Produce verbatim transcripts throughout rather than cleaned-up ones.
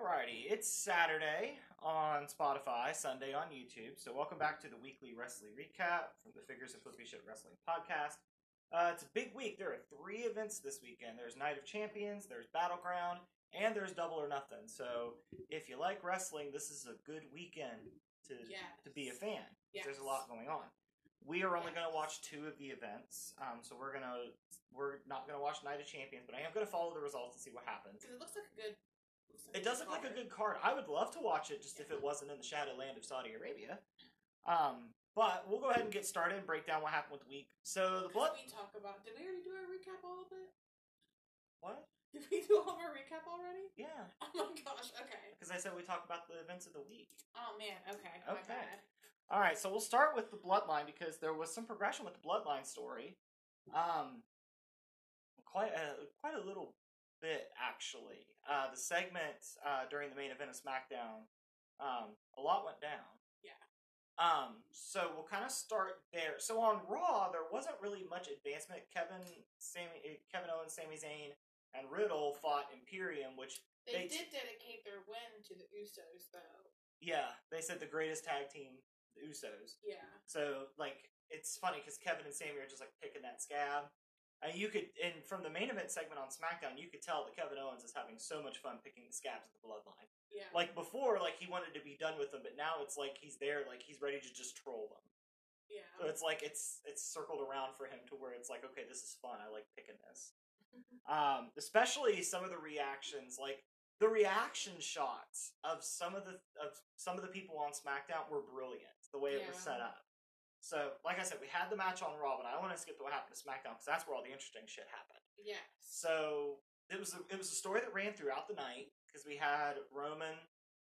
Alrighty, it's Saturday on Spotify, Sunday on YouTube. So welcome back to the weekly wrestling recap from the Figures of Flippy Shit Wrestling podcast. Uh, it's a big week. There are three events this weekend. There's Night of Champions, there's Battleground, and there's Double or Nothing. So if you like wrestling, this is a good weekend to Yes. to be a fan. Yes. There's a lot going on. We are only Yes. going to watch two of the events, um, so we're gonna we're not going to watch Night of Champions, but I am going to follow the results and see what happens. Because it looks like a good. looks like It does look like a card. good card. I would love to watch it just if it wasn't in the shadow land of Saudi Arabia. Um, but we'll go ahead and get started and break down what happened with the week. So the 'Cause blood. we talk about. Did we already do our recap all of it? What? Did we do all of our recap already? Yeah, Oh my gosh. Okay. because I said we talked about the events of the week. Oh man. Okay. My Okay. bad. All right, so we'll start with the bloodline because there was some progression with the bloodline story. Um, quite a quite a little bit actually. Uh, the segment uh, during the main event of SmackDown, um, a lot went down. Yeah. Um, so we'll kind of start there. So on Raw, there wasn't really much advancement. Kevin, Sammy, Kevin Owens, Sami Zayn, and Riddle fought Imperium, which They, They- did dedicate their win to the Usos, though. yeah, they said the greatest tag team, the Usos. Yeah. So like it's funny because Kevin and Sammy are just like picking that scab. And you could, and from the main event segment on SmackDown, you could tell that Kevin Owens is having so much fun picking the scabs of the Bloodline. Yeah. Like before, like he wanted to be done with them, but now it's like he's there, like he's ready to just troll them. Yeah. So it's like it's it's circled around for him to where it's like, okay, this is fun. I like picking this. Um, especially some of the reactions, like the reaction shots of some of the of some of the people on SmackDown were brilliant. The way it was Yeah. set up. So, like I said, we had the match on Raw, but I want to skip to what happened to SmackDown because that's where all the interesting shit happened. Yes. So it was a, it was a story that ran throughout the night because we had Roman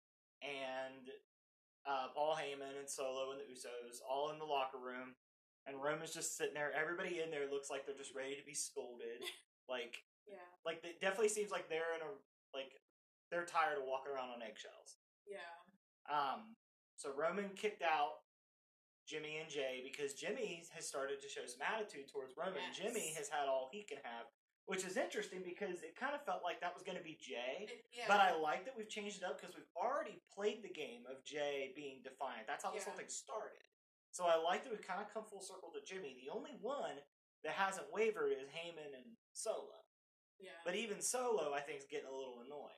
and uh, Paul Heyman and Solo and the Usos all in the locker room, and Roman's just sitting there. Everybody in there looks like they're just ready to be scolded. Like, Yeah. like it definitely seems like they're in a like they're tired of walking around on eggshells. Yeah. Um, so Roman kicked out Jimmy and Jay because Jimmy has started to show some attitude towards Roman. Yes. Jimmy has had all he can have, which is interesting because it kind of felt like that was going to be Jay. It- yeah. But I like that we've changed it up because we've already played the game of Jay being defiant. That's how this Yeah. whole thing started. So I like that we've kind of come full circle to Jimmy. The only one that hasn't wavered is Heyman and Solo. Yeah. But even Solo, I think, is getting a little annoyed.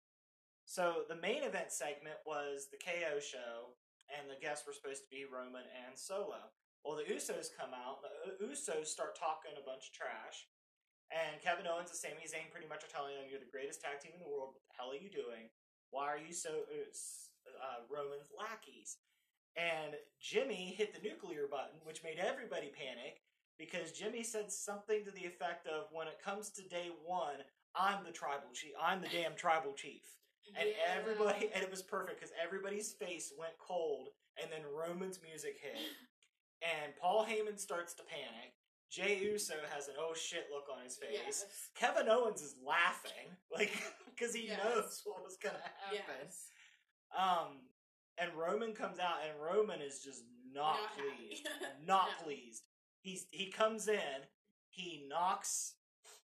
So the main event segment was the K O show, and the guests were supposed to be Roman and Solo. Well, the Usos come out. The Usos start talking a bunch of trash. And Kevin Owens and Sami Zayn pretty much are telling them, you're the greatest tag team in the world. What the hell are you doing? Why are you so uh, Roman's lackeys? And Jimmy hit the nuclear button, which made everybody panic because Jimmy said something to the effect of, when it comes to day one, I'm the tribal chief. I'm the damn tribal chief. And Yeah. everybody, and it was perfect because everybody's face went cold, and then Roman's music hit, and Paul Heyman starts to panic. Jey Uso has an oh shit look on his face. Yes. Kevin Owens is laughing, like, because he Yes. knows what was gonna happen. Yes. Um, and Roman comes out, and Roman is just not, Not happy. pleased, not No. pleased. He's he comes in, he knocks,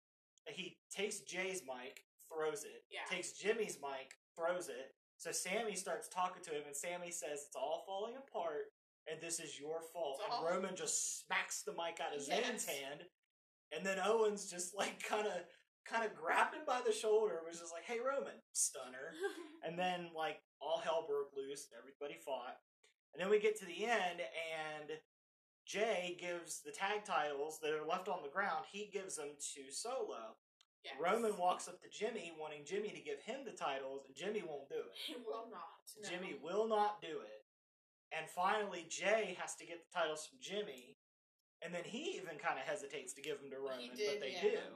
he takes Jay's mic, throws it, Yeah. takes Jimmy's mic, throws it. So Sammy starts talking to him, and Sammy says it's all falling apart, and this is your fault. It's And all- Roman just smacks the mic out of Yes. Zayn's hand, and then Owens just like kind of kind of grabbed him by the shoulder, and was just like, "Hey Roman, stunner." And then, like, all hell broke loose. Everybody fought. And then we get to the end, and Jay gives the tag titles that are left on the ground, he gives them to Solo. Yes. Roman walks up to Jimmy, wanting Jimmy to give him the titles, and Jimmy won't do it. He will not. No. Jimmy will not do it. And finally, Jay has to get the titles from Jimmy, and then he even kind of hesitates to give them to Roman, did, but they yeah. do.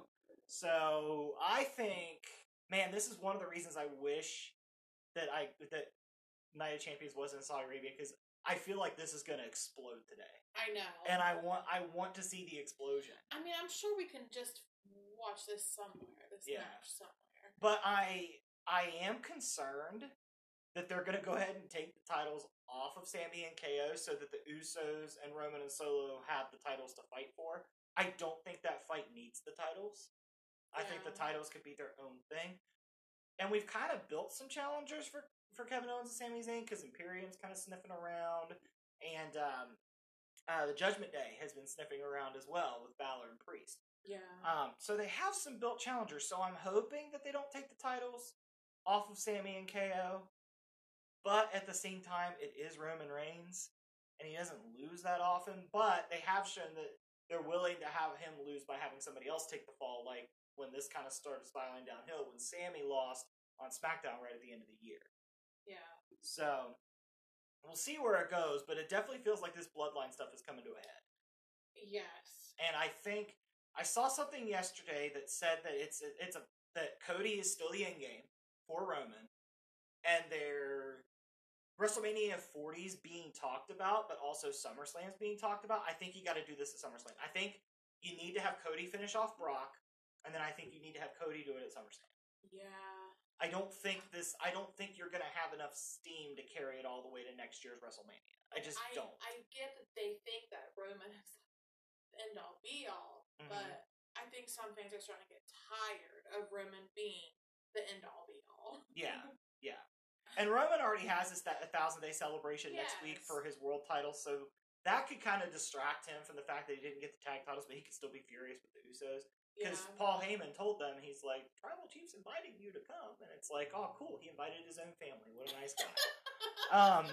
So I think, man, this is one of the reasons I wish that I that Night of Champions was in Saudi Arabia, because I feel like this is going to explode today, I know. and I want I want to see the explosion. I mean, I'm sure we can just watch this somewhere. This Yeah. match somewhere. But I I am concerned that they're going to go ahead and take the titles off of Sami and K O so that the Usos and Roman and Solo have the titles to fight for. I don't think that fight needs the titles. I think the Yeah. titles could be their own thing. and we've kind of built some challengers for, for Kevin Owens and Sami Zayn because Imperium's kind of sniffing around, and um, uh, the Judgment Day has been sniffing around as well with Balor and Priest. Yeah. Um, so they have some built challengers. So I'm hoping that they don't take the titles off of Sami and K O. But at the same time, it is Roman Reigns, and he doesn't lose that often. But they have shown that they're willing to have him lose by having somebody else take the fall, like when this kind of started spiraling downhill, when Sami lost on SmackDown right at the end of the year. Yeah. So we'll see where it goes, but it definitely feels like this bloodline stuff is coming to a head. Yes. And I think I saw something yesterday that said that it's it's a that Cody is still the end game for Roman, and their WrestleMania forties being talked about, but also SummerSlam's being talked about. I think you got to do this at SummerSlam. I think you need to have Cody finish off Brock, and then I think you need to have Cody do it at SummerSlam. Yeah. I don't think this. I don't think you're going to have enough steam to carry it all the way to next year's WrestleMania. I just I, don't. I get that they think that Roman is the end all be all, Mhm. but I think some fans are starting to get tired of Roman being the end all be all. Yeah, yeah. And Roman already has this that a thousand day celebration next week Yes. for his world title, so that could kind of distract him from the fact that he didn't get the tag titles, but he could still be furious with the Usos. Because Yeah. Paul Heyman told them, he's like, Tribal Chief's inviting you to come. And it's like, oh, cool. He invited his own family. What a nice guy. um,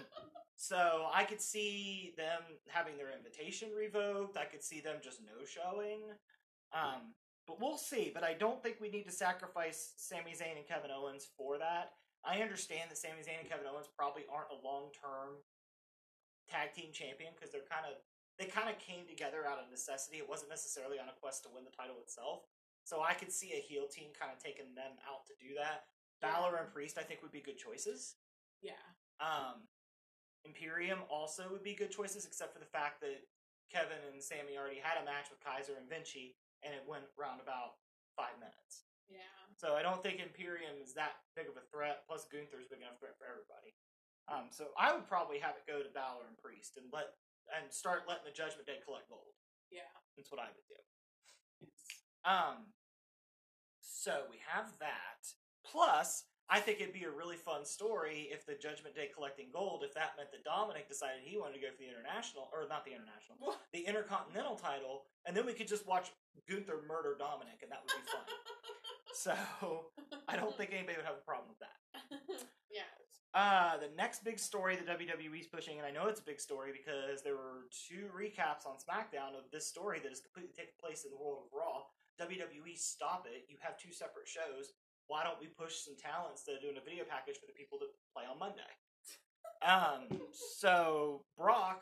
so I could see them having their invitation revoked. I could see them just no-showing. Um, but we'll see. But I don't think we need to sacrifice Sami Zayn and Kevin Owens for that. I understand that Sami Zayn and Kevin Owens probably aren't a long-term tag team champion because they're kind of they kind of came together out of necessity. It wasn't necessarily on a quest to win the title itself. So I could see a heel team kind of taking them out to do that. Yeah. Balor and Priest, I think, would be good choices. Yeah. Um, Imperium also would be good choices, except for the fact that Kevin and Sami already had a match with Kaiser and Vinci, and it went around about five minutes. Yeah. So I don't think Imperium is that big of a threat. Plus, Gunther's big enough threat for everybody. Um, so I would probably have it go to Balor and Priest and let and start letting the Judgment Day collect gold. Yeah. That's what I would do. Um. So we have that. Plus, I think it'd be a really fun story if the Judgment Day collecting gold, if that meant that Dominic decided he wanted to go for the international, or not the international, What? the Intercontinental title, and then we could just watch Gunther murder Dominic, and that would be fun. So I don't think anybody would have a problem with that. Yes. Uh, the next big story the W W E's pushing, and I know it's a big story because there were two recaps on SmackDown of this story that is completely taking place in the world of Raw. W W E, stop it. You have two separate shows. Why don't we push some talent instead of doing a video package for the people that play on Monday? Um, so Brock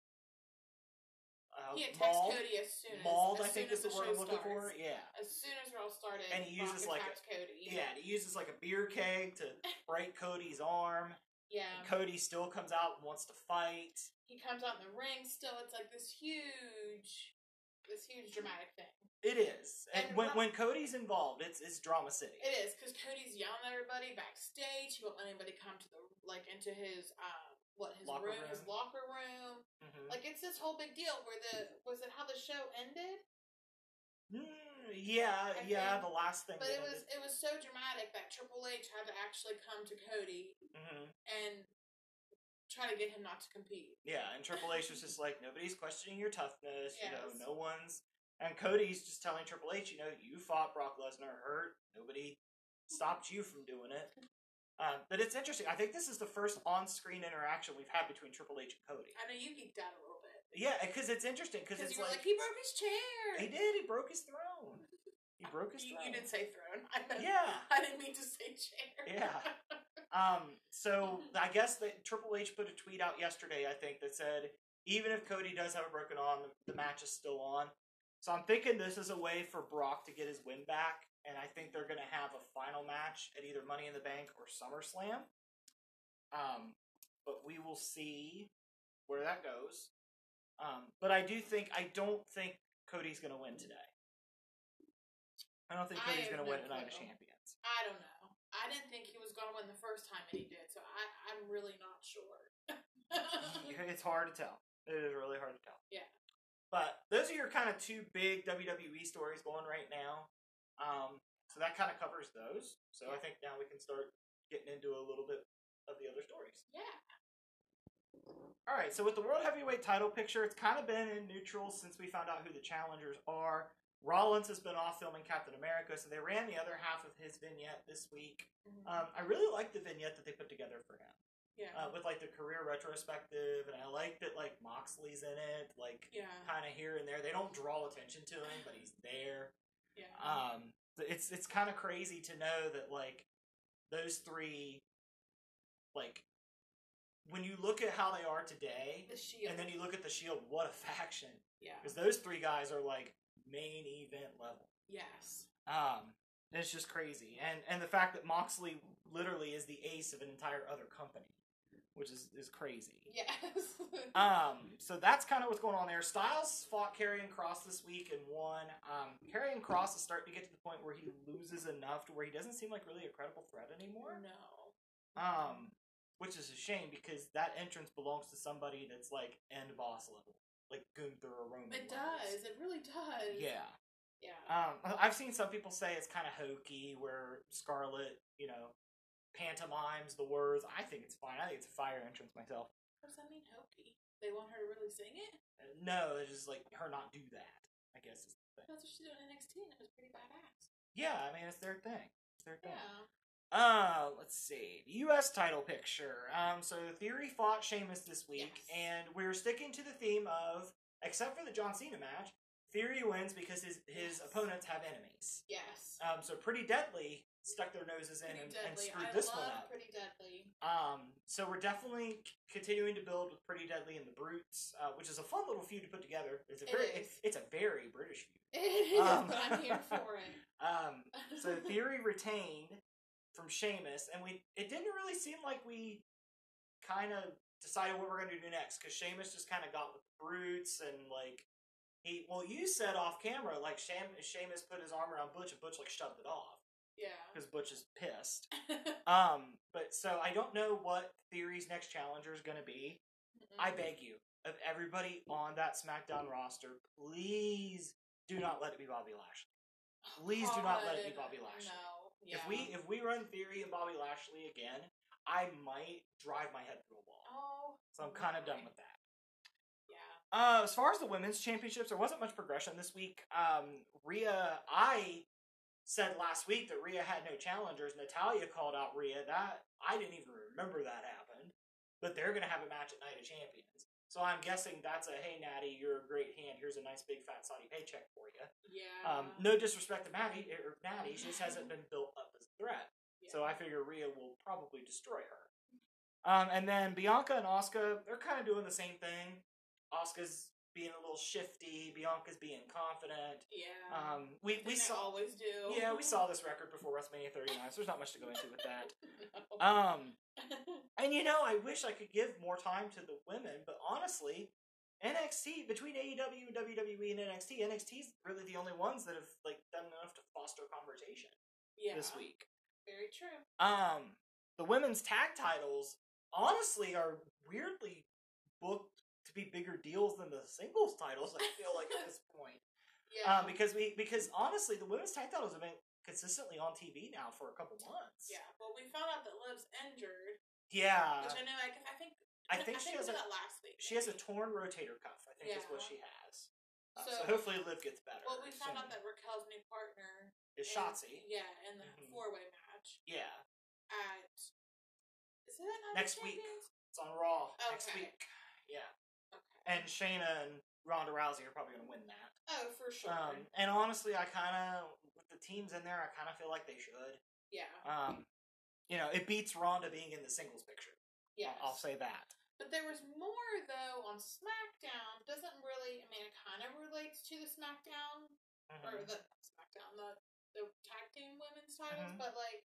uh, He attacks mauled, Cody as soon as mauled, as I think soon is as the word show I'm looking starts. for. Yeah. As soon as Raw started, And he Brock uses like attacks Cody. Yeah, and he uses like a beer keg to break Cody's arm. Yeah. And Cody still comes out and wants to fight. He comes out in the ring still. It's like this huge, this huge dramatic thing. It is. And, And when, Brock- when Cody's involved, it's it's drama city. It is, because Cody's yelling at everybody backstage. He won't let anybody come to the, like, into his, um, what, his Locker room, his room. locker room. Mm-hmm. Like, it's this whole big deal where the, was it how the show ended? Mm, yeah, I yeah, think- the last thing. But that it was, ended. it was so dramatic that Triple H had to actually come to Cody Mhm. and try to get him not to compete. Yeah, and Triple H was just like, nobody's questioning your toughness. You know, Yes. no one's. And Cody's just telling Triple H, you know, you fought Brock Lesnar, hurt. Nobody stopped you from doing it. Um, but it's interesting. I think this is the first on-screen interaction we've had between Triple H and Cody. I know you geeked out a little bit. Yeah, because it's interesting. Because Because it's you were like, like, he broke his chair. he did. He broke his throne. He broke his You, throne. you didn't say throne. I meant, Yeah. I didn't mean to say chair. Yeah. Um, so I guess that Triple H put a tweet out yesterday, I think, that said, even if Cody does have a broken arm, the, the match is still on. So I'm thinking this is a way for Brock to get his win back, and I think they're going to have a final match at either Money in the Bank or SummerSlam. Um, but we will see where that goes. Um, but I do think, I don't think Cody's going to win today. I don't think I Cody's have going to no win at Night of clue. Champions. I don't know. I didn't think he was going to win the first time, and he did, so I, I'm really not sure. It's hard to tell. It is really hard to tell. Yeah. But those are your kind of two big W W E stories going right now. Um, So that kind of covers those. So I Yeah. think now we can start getting into a little bit of the other stories. Yeah. All right, so with the World Heavyweight title picture, it's kind of been in neutral since we found out who the challengers are. Rollins has been off filming Captain America, so they ran the other half of his vignette this week. Mhm. Um, I really like the vignette that they put together for him. Yeah. Uh, with like the career retrospective, and I like that like Moxley's in it, like Yeah. kind of here and there. They don't draw attention to him, but he's there. Yeah. Um, it's it's kind of crazy to know that like those three, like when you look at how they are today, The Shield. and then you look at the Shield, what a faction! Yeah. Because those three guys are like main event level. Yes. Um, it's just crazy, and and the fact that Moxley literally is the ace of an entire other company, which is is crazy. Yes. Um, so that's kind of what's going on there. Styles fought Karrion Kross this week and won. Um, Karrion Kross is starting to get to the point where he loses enough to where he doesn't seem like really a credible threat anymore. No. Um, which is a shame because that entrance belongs to somebody that's like end boss level, like Gunther or Roman. It levels. does. It really does. Yeah. Yeah. Um, I've seen some people say it's kind of hokey where Scarlett, you know, pantomimes the words. I think it's fine. I think it's a fire entrance myself. What does that mean, hokey? They want her to really sing it? Uh, No, it's just like her not do that, I guess is the thing. That's what she did in N X T, and it was pretty badass. Yeah, I mean, it's their thing. It's their thing. Yeah. Uh, let's see. The U S title picture. Um, so Theory fought Sheamus this week, Yes. and we're sticking to the theme of, except for the John Cena match, Theory wins because his, his Yes. opponents have enemies. Yes. Um, so Pretty Deadly stuck their noses in Pretty and, and deadly. screwed I this love one up. Pretty Deadly. Um, so we're definitely c- continuing to build with Pretty Deadly and the Brutes, uh, which is a fun little feud to put together. It's a It very, is. it's, it's a very British feud. It is, Um, but I'm here for it. Um, so Theory retained from Sheamus, and we it didn't really seem like we kind of decided what we're going to do next because Sheamus just kind of got with the Brutes and like he well you said off camera like Sham, Sheamus put his arm around Butch and Butch like shoved it off Yeah. because Butch is pissed. Um, but so I don't know what Theory's next challenger is going to be. I beg you, of everybody on that SmackDown roster, please do not let it be Bobby Lashley. Please do not let it be Bobby Lashley. No. Yeah. If we if we run Theory and Bobby Lashley again, I might drive my head through a wall. Oh. So I'm kind of my. done with that. Yeah. Uh, as far as the women's championships, there wasn't much progression this week. Um, Rhea, I said last week that Rhea had no challengers. Natalya called out Rhea. That I didn't even remember that happened. But they're gonna have a match at Night of Champions. So I'm guessing that's a hey Natty, you're a great hand. Here's a nice big fat Saudi paycheck for you. Yeah. Um, no disrespect to Maddie or Natty, she just hasn't been built up as a threat. Yeah. So I figure Rhea will probably destroy her. Um, and then Bianca and Asuka, they're kind of doing the same thing. Asuka's being a little shifty. Bianca's being confident. Yeah. Um, we we They saw always do. yeah we saw this record before WrestleMania thirty-nine. So there's not much to go into with that. No. Um, and you know, I wish I could give more time to the women, but honestly, N X T between A E W and W W E and N X T, N X T's really the only ones that have like done enough to foster conversation Yeah. this week. Very true. Um, the women's tag titles honestly are weirdly booked to be bigger deals than the singles titles. I feel like at this point, Yeah. um, because we because honestly, the women's tag titles have been consistently on T V now for a couple months. Yeah. Well, we found out that Liv's injured, Yeah. which I know. I, I think. I think she we has did a that last week. she has a maybe. torn rotator cuff. I think is what Yeah. she has. Uh, so, So- hopefully Liv gets better. Well, we found soon. out that Raquel's new partner is in- Shotzi. Yeah, in the Mhm. four-way match Yeah, at. Is it at Night of Next week. Champions? it's on Raw next Okay. week. Yeah, Okay. and Shayna and Ronda Rousey are probably going to win that. Oh, for sure. Um, and honestly, I kind of with the teams in there, I kind of feel like they should. yeah. Um, you know, it beats Ronda being in the singles picture. Yes. I'll say that. But there was more though on SmackDown. Doesn't really. I mean, it kind of relates to the SmackDown or Mhm. the SmackDown, the the tag team women's titles, Mhm. but like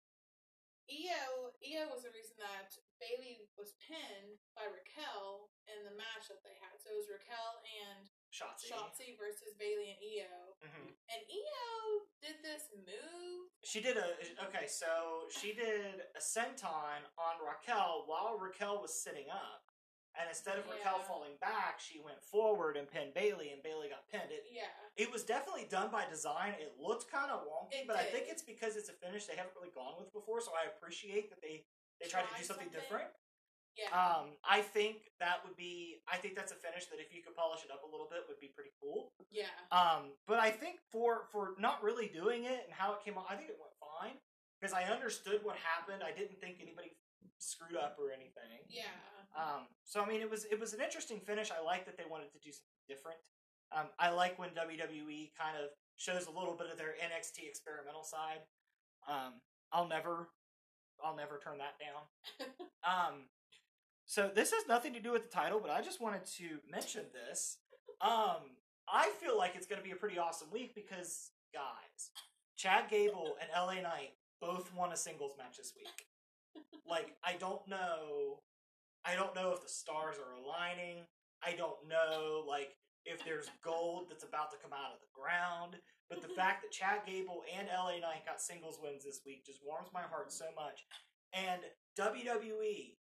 Io, Io was the reason that Bailey was pinned by Raquel in the match that they had. So it was Raquel and Shotzi. Shotzi versus Bailey and Io, Mhm. and Io did this move. She did a okay, so she did a senton on Raquel while Raquel was sitting up, And instead of Yeah. Raquel falling back, she went forward and pinned Bayley, and Bayley got pinned. It, Yeah. it was definitely done by design. It looked kind of wonky, It but I did. think it's because it's a finish they haven't really gone with before, so I appreciate that they, they tried to Try do something, something. different. Yeah. Um, I think that would be, I think that's a finish that if you could polish it up a little bit would be pretty cool. yeah. Um, but I think for, for not really doing it and how it came on, I think it went fine. Because I understood what happened. I didn't think anybody screwed up or anything. Yeah. Um, so I mean, it was it was an interesting finish. I like that they wanted to do something different. Um, I like when W W E kind of shows a little bit of their N X T experimental side. Um, I'll never, I'll never turn that down. um, so this has nothing to do with the title, but I just wanted to mention this. Um, I feel like it's going to be a pretty awesome week because, guys, Chad Gable and L A Knight both won a singles match this week. Like, I don't know. I don't know if the stars are aligning. I don't know, like, if there's gold that's about to come out of the ground. But the fact that Chad Gable and L A Knight got singles wins this week just warms my heart so much. And W W E,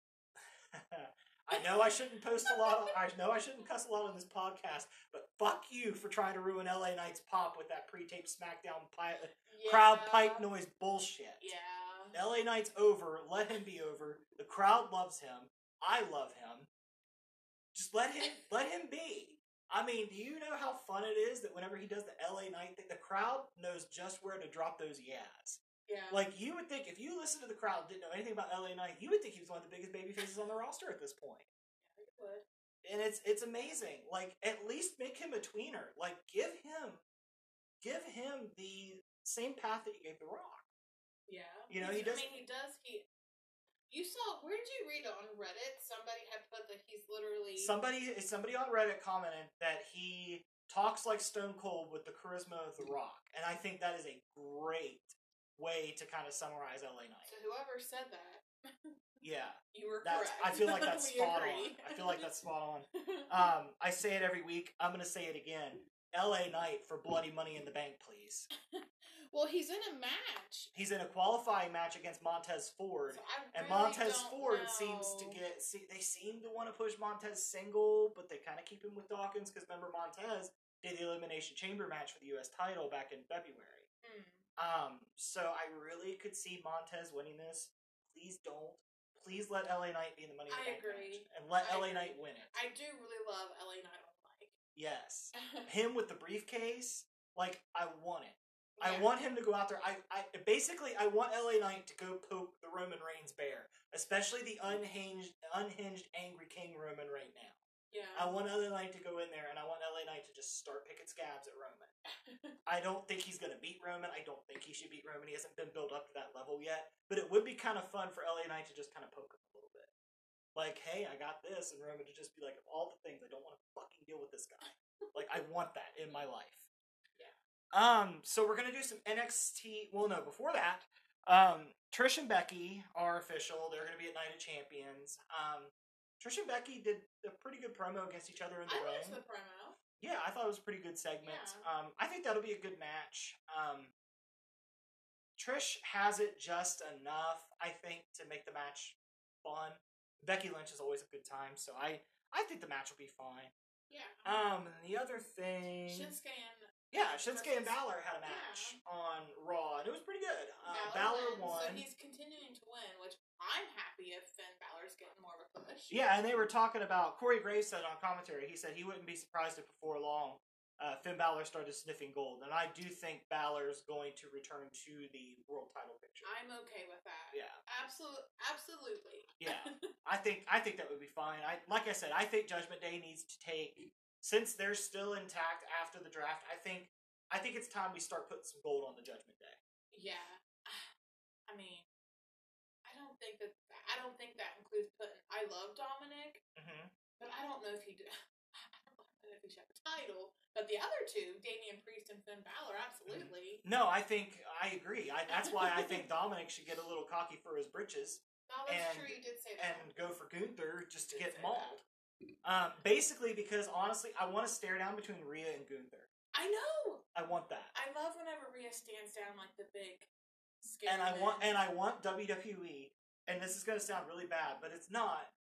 I know I shouldn't post a lot. Of, I know I shouldn't cuss a lot on this podcast, but fuck you for trying to ruin L A Knight's pop with that pre-taped SmackDown pi- yeah. crowd pipe noise bullshit. Yeah. L A Knight's over. Let him be over. The crowd loves him. I love him. Just let him let him be. I mean, do you know how fun it is that whenever he does the L A Knight thing, the crowd knows just where to drop those yas. Yeah. Like, you would think, if you listen to the crowd and didn't know anything about L A Knight, you would think he was one of the biggest baby faces on the roster at this point. Yeah, you would. And it's it's amazing. Like, at least make him a tweener. Like, give him give him the same path that you gave The Rock. Yeah. You know, He's- he does- I mean, he does. He. You saw. Where did you read it on Reddit? Somebody had put that he's literally. Somebody somebody on Reddit commented that he talks like Stone Cold with the charisma of The Rock. And I think that is a great way to kind of summarize L A Knight. So whoever said that, Yeah. you were That's, correct. I feel like that's We spot agree. on. I feel like that's spot on. Um, I say it every week. I'm going to say it again. L A Knight for Bloody Money in the Bank, please. Well, he's in a match. He's in a qualifying match against Montez Ford. So I And really Montez don't Ford know. seems to get... See, they seem to want to push Montez single, but they kind of keep him with Dawkins, because remember, Montez did the Elimination Chamber match for the U S title back in February. Hmm. Um, so I really could see Montez winning this. Please don't. Please let L A Knight be in the Money in the I Bank agree. match. And let I L A agree. Knight win it. I do really love L A Knight on the mic. Yes. Him with the briefcase, like, I want it. I Yeah. want him to go out there. I, I basically I want L A Knight to go poke the Roman Reigns bear, especially the unhinged, unhinged, angry King Roman right now. Yeah. I want L A Knight to go in there, and I want L A Knight to just start picking scabs at Roman. I don't think he's going to beat Roman. I don't think he should beat Roman. He hasn't been built up to that level yet. But it would be kind of fun for L A Knight to just kind of poke him a little bit. Like, hey, I got this, and Roman to just be like, of all the things, I don't want to fucking deal with this guy. Like, I want that in my life. Um, so we're gonna do some N X T. Well, no, before that, um, Trish and Becky are official. They're gonna be at Night of Champions. Um, Trish and Becky did a pretty good promo against each other in the I ring. liked the promo. Yeah, I thought it was a pretty good segment. Yeah. Um, I think that'll be a good match. Um, Trish has it just enough, I think, to make the match fun. Becky Lynch is always a good time, so I, I think the match will be fine. Yeah. Um, and the other thing... Shinsuke and Yeah, Shinsuke and versus- Balor had a match on Raw, and it was pretty good. Uh, Balor, Balor won, won. So he's continuing to win, which I'm happy if Finn Balor's getting more of a push. Yeah, and they were talking about, Corey Graves said on commentary, he said he wouldn't be surprised if before long uh, Finn Balor started sniffing gold. And I do think Balor's going to return to the world title picture. I'm okay with that. Yeah. Absolutely. Absolutely. Yeah. I think I think that would be fine. I Like I said, I think Judgment Day needs to take, since they're still intact after the draft, I think I think it's time we start putting some gold on the Judgment Day. Yeah. I mean, I don't think that I don't think that includes putting. I love Dominic, Mm-hmm. but I don't know if he did. I don't know if he should have a title. But the other two, Damian Priest and Finn Balor, absolutely. No, I think I agree. I, that's why I think Dominic should get a little cocky for his britches No, that's And- true. You did say that. and go for Gunther just to Did get say mauled. Um, basically, because honestly, I want to stare down between Rhea and Gunther. I know. I want that, I love whenever Rhea stands down like the big. Scary and I want man. and I want W W E. And this is going to sound really bad, but it's not,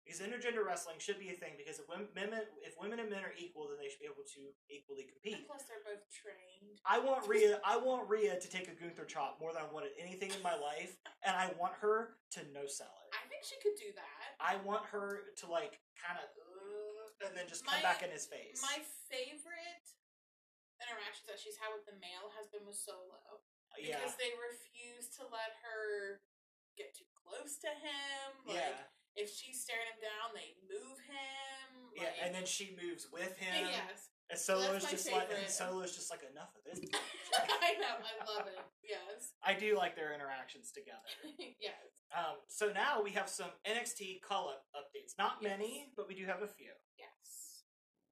Because intergender wrestling should be a thing. Because if women, if women and men are equal, then they should be able to equally compete. And plus, they're both trained. I want Rhea. I want Rhea to take a Gunther chop more than I wanted anything in my life, and I want her to no sell it. I think she could do that. I want her to like kind of, uh, and then just come My- back in his face. My favorite interactions that she's had with the male has been with Solo. yeah, Because they refuse to let her get too close to him. Like, yeah, if she's staring him down, they move him. yeah, Like, and then she moves with him. yes. And Solo's That's my just like, and favorite. Solo's just like, enough of this. I know, I love it. Yes. I do like their interactions together. Yes. Um, so now we have some N X T call-up updates. Not many, but we do have a few. Yes.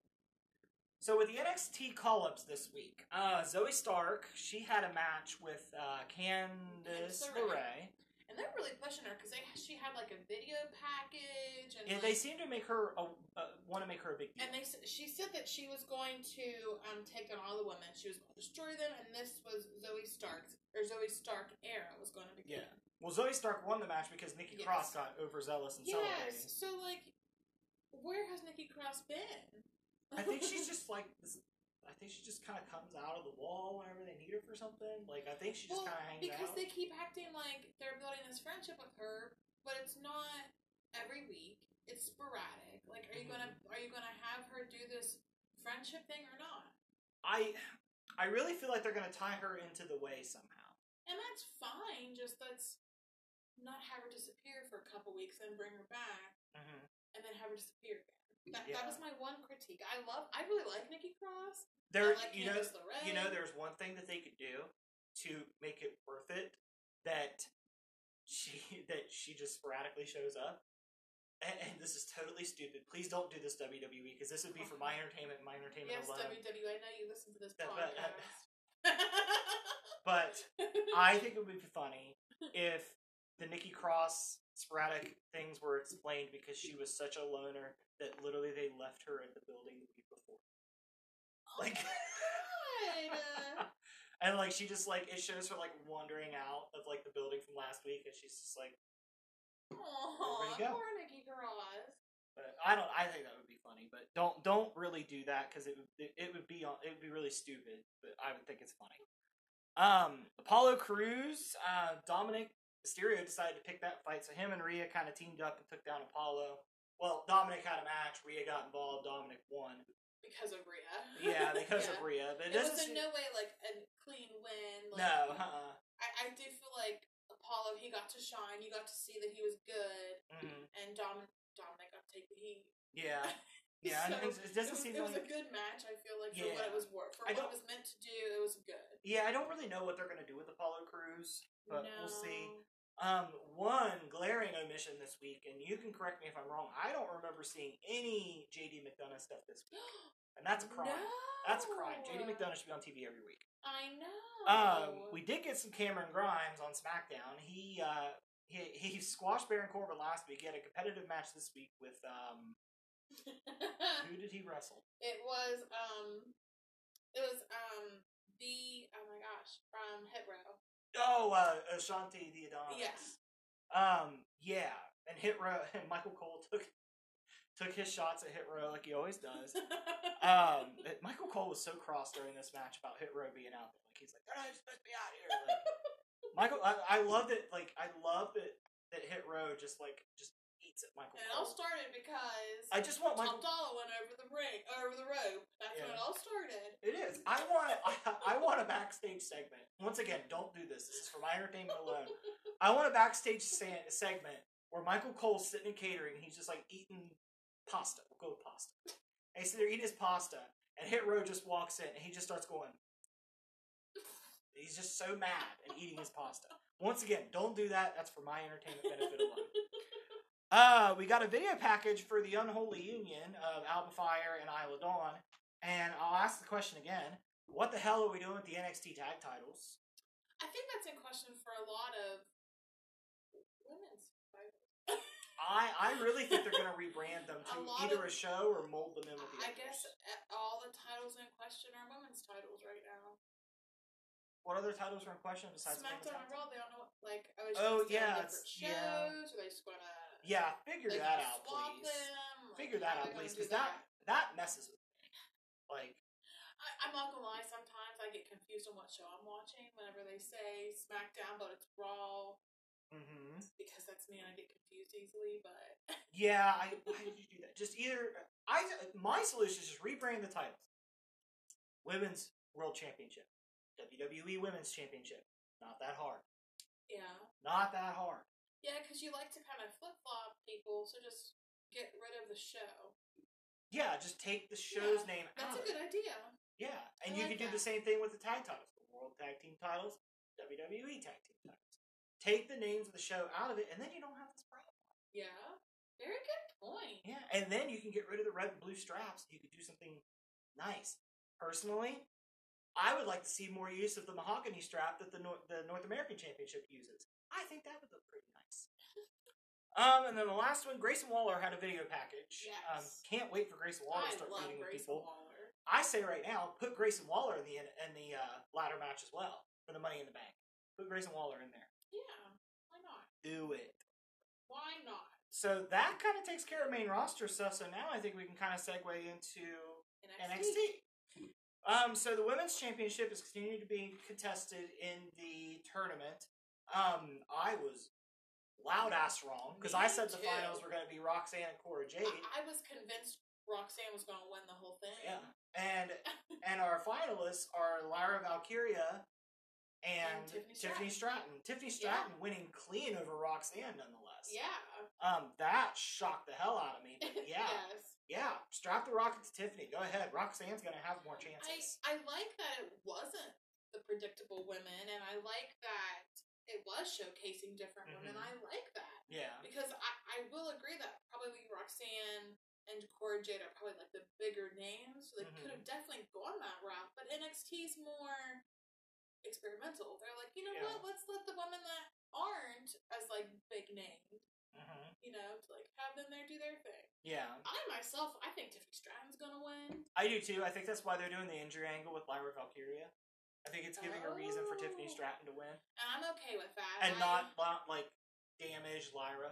So with the N X T call-ups this week, uh, Zoe Stark, she had a match with uh, Candice Candice LeRae. LeRae. And they're really pushing her because they she had like a video package and Yeah, like, they seem to make her a, uh, want to make her a big deal. and they s- she said that she was going to um take on all the women. She was going to destroy them, and this was Zoe Stark's or Zoe Stark era was going to begin. Yeah. Well, Zoe Stark won the match because Nikki Yes. Cross got overzealous and celebrating. Yes. So like, where has Nikki Cross been? I think she's just like this. I think she just kind of comes out of the wall whenever they need her for something. Like I think she just well, kind of hangs because out. they keep acting like they're building this friendship with her, but it's not every week. It's sporadic. Like, are you Mhm. gonna are you gonna have her do this friendship thing or not? I I really feel like they're gonna tie her into the way somehow. And that's fine. Just let's not have her disappear for a couple weeks, then bring her back, Mm-hmm. and then have her disappear again. That, Yeah. that was my one critique. I love. I really like Nikki Cross. There, I like you know, Candice LeRae. you know, there's one thing that they could do to make it worth it. That she that she just sporadically shows up. And, and this is totally stupid. Please don't do this, W W E, because this would be for my entertainment and my entertainment Yes, alone. W W E. I know you listen to this That- but- podcast. But I think it would be funny if the Nikki Cross sporadic things were explained because she was such a loner that literally they left her at the building the week before. Like, God. and like she just like it shows her like wandering out of like the building from last week, and she's just like, Aw, you go. poor Nikki Cross. but I don't. I think that would be funny, but don't don't really do that because it would it, it would be on it would be really stupid. But I would think it's funny. Um, Apollo Crews, uh, Dominic Mysterio decided to pick that fight, so him and Rhea kind of teamed up and took down Apollo. Well, Dominic had a match, Rhea got involved, Dominic won. Because of Rhea. Yeah, because Yeah. of Rhea, but It it was doesn't. in seem- no way like a clean win. Like, no, uh-uh. I, I do feel like Apollo, he got to shine. You got to see that he was good, hmm and Dom, Dominic got to take the heat. Yeah, yeah. So, and it, it doesn't it was, seem it was like. a good match. I feel like for what Yeah. it was worth, for I what don't- it was meant to do, it was good. Yeah, I don't really know what they're gonna do with Apollo Crews, but no. we'll see. Um, one glaring omission this week, and you can correct me if I'm wrong. I don't remember seeing any J D McDonough stuff this week, and that's a crime. No. That's a crime. J D McDonough should be on T V every week. I know. Um, we did get some Cameron Grimes on SmackDown. He uh he he squashed Baron Corbin last week. He had a competitive match this week with um who did he wrestle? It was um, it was um the oh my gosh from Hit Row. Oh, uh, Ashanti the Adonis. Yeah. Um, yeah, and Hit Row and Michael Cole took took his shots at Hit Row like he always does. Um, but Michael Cole was so cross during this match about Hit Row being out there. Like he's like, they're not supposed to be out here. Like, Michael, I, I love that. Like I love that that Hit Row just like just eats at Michael And it all Cole. started because I just want Top Michael. Dollar went over the ring, over the rope. That's when Yeah. it all started. It is. I want. I, I want a backstage segment. Once again, don't do this. This is for my entertainment alone. I want a backstage sa- segment where Michael Cole's sitting in catering. And he's just like eating pasta. We'll go with pasta. And he's sitting there eating his pasta, and Hit Row just walks in, and he just starts going. He's just so mad and eating his pasta. Once again, don't do that. That's for my entertainment benefit alone. Uh, we got a video package for the Unholy Union of Alba Fire and Isla Dawn. And I'll ask the question again. What the hell are we doing with the N X T tag titles? I think that's in question for a lot of women's titles. I, I really think they're going to rebrand them to A lot either of- a show or mold them in with the I others. guess uh, all the titles in question are women's titles right now. What other titles are in question besides SmackDown women's and Raw, they don't know what, like, oh, Oh, yeah, yeah, different it's- shows, yeah. or they just gonna Yeah, figure Like, that out, swap please. them. Like, Figure how that are out, they please, gonna do because that that messes with me. Like, I, I'm not gonna lie. Sometimes I get confused on what show I'm watching whenever they say SmackDown, but it's Raw. mm-hmm. Because that's me, and I get confused easily. But yeah, I why did you do that? Just either I my solution is just rebrand the titles. Women's World Championship, W W E Women's Championship. Not that hard. yeah, Not that hard. yeah, because you like to kind of flip flop people, so just get rid of the show. Yeah, just take the show's Yeah, name That's out. a good idea. Yeah, and I you like can do that. the same thing with the tag titles, the World Tag Team titles, W W E Tag Team titles. Take the names of the show out of it, and then you don't have this problem. Yeah, very good point. Yeah, and then you can get rid of the red and blue straps. You could do something nice. Personally, I would like to see more use of the mahogany strap that the North, the North American Championship uses. I think that would look pretty nice. um, and then the last one, Grayson Waller had a video package. Yes. Um, can't wait for Grayson Waller I to start love feuding with Grayson people. Waller. I say right now, put Grayson Waller in the in the uh, ladder match as well for the Money in the Bank. Put Grayson Waller in there. Yeah, why not? Do it. Why not? So that kind of takes care of main roster stuff. So now I think we can kind of segue into N N X T. X T. Um, so the women's championship is continuing to be contested in the tournament. Um, I was loud ass wrong because Me I said the too. finals were going to be Roxanne and Cora Jade. I, I was convinced Roxanne was going to win the whole thing. Yeah, and and our finalists are Lyra Valkyria and, And Tiffany Tiffany Stratton. Tiffany Stratton winning clean over Roxanne, nonetheless. Yeah. Um, that shocked the hell out of me. But yeah, yes. yeah. Strap the rocket to Tiffany. Go ahead. Roxanne's gonna have more I, chances. I like that it wasn't the predictable women, and I like that it was showcasing different women. Mhm. I like that. Yeah. Because I, I will agree that probably Roxanne and Cora Jade are probably like the bigger names. So they Mhm. could have definitely gone that route. But N X T's more experimental. They're like, you know Yeah. what? Let's let the women that aren't as like big named, Mm-hmm. you know, to like have them there do their thing. Yeah. I myself, I think Tiffany Stratton's gonna win. I do too. I think that's why they're doing the injury angle with Lyra Valkyria. I think it's giving a reason for Tiffany Oh. Stratton to win. And I'm okay with that. And I, not, not like damage Lyra.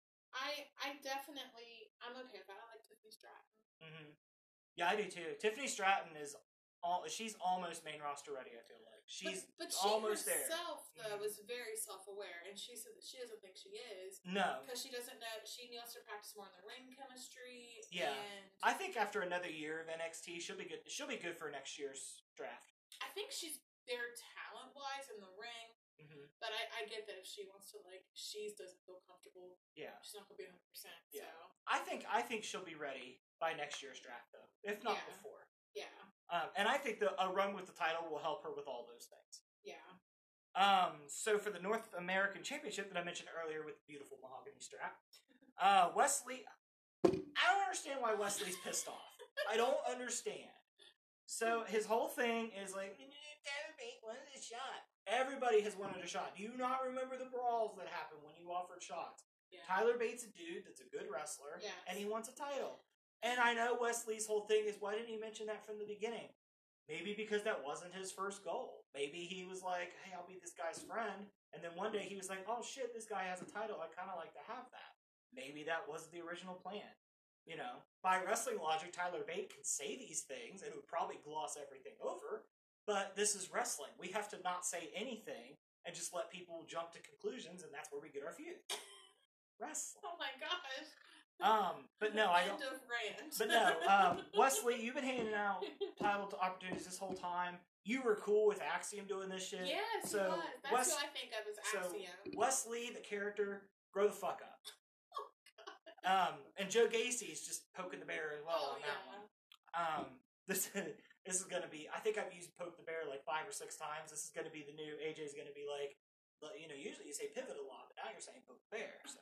I I definitely I'm okay with that. I like Tiffany Stratton. Mm-hmm. Yeah, I do too. Tiffany Stratton is all she's almost main roster ready, I feel like. She's but, but she almost there. herself though Mhm. is very self aware, and she said that she doesn't think she is No. because she doesn't know she needs to practice more in the ring chemistry. Yeah. and I think after another year of N X T, she'll be good. She'll be good for next year's draft. I think she's there talent wise in the ring, Mm-hmm. but I, I get that if she wants to like she doesn't feel comfortable, Yeah, she's not gonna be one hundred percent. Yeah. So I think I think she'll be ready by next year's draft, though, if not Yeah. before. yeah, Um, and I think the a run with the title will help her with all those things. yeah. Um, so for the North American Championship that I mentioned earlier with the beautiful mahogany strap, uh, Wesley, I don't understand why Wesley's pissed off. I don't understand. So his whole thing is like, wanted a shot. Everybody has wanted a shot. Do you not remember the brawls that happened when you offered shots? Yeah. Tyler Bates a dude that's a good wrestler, Yes. and he wants a title. And I know Wesley's whole thing is, why didn't he mention that from the beginning? Maybe because that wasn't his first goal. Maybe he was like, hey, I'll be this guy's friend. And then one day he was like, oh shit, this guy has a title. I kind of like to have that. Maybe that was the original plan. You know, by wrestling logic, Tyler Bate can say these things and it would probably gloss everything over. But this is wrestling. We have to not say anything and just let people jump to conclusions, and that's where we get our feud. Wrestling. Oh my gosh. Um, but no, I don't. End of rant. But no, um, Wesley, you've been handing out title opportunities this whole time. You were cool with Axiom doing this shit. Yes, So, he was. That's Wes- who I think of as So Axiom. Wesley, the character, grow the fuck up. Oh, Um, and Joe Gacy's just poking the bear as well Oh, on that yeah. one. Um, this this is gonna be. I think I've used poke the bear like five or six times. This is gonna be the new. A J's gonna be like, you know, usually you say pivot a lot, but now you're saying poke the bear. So.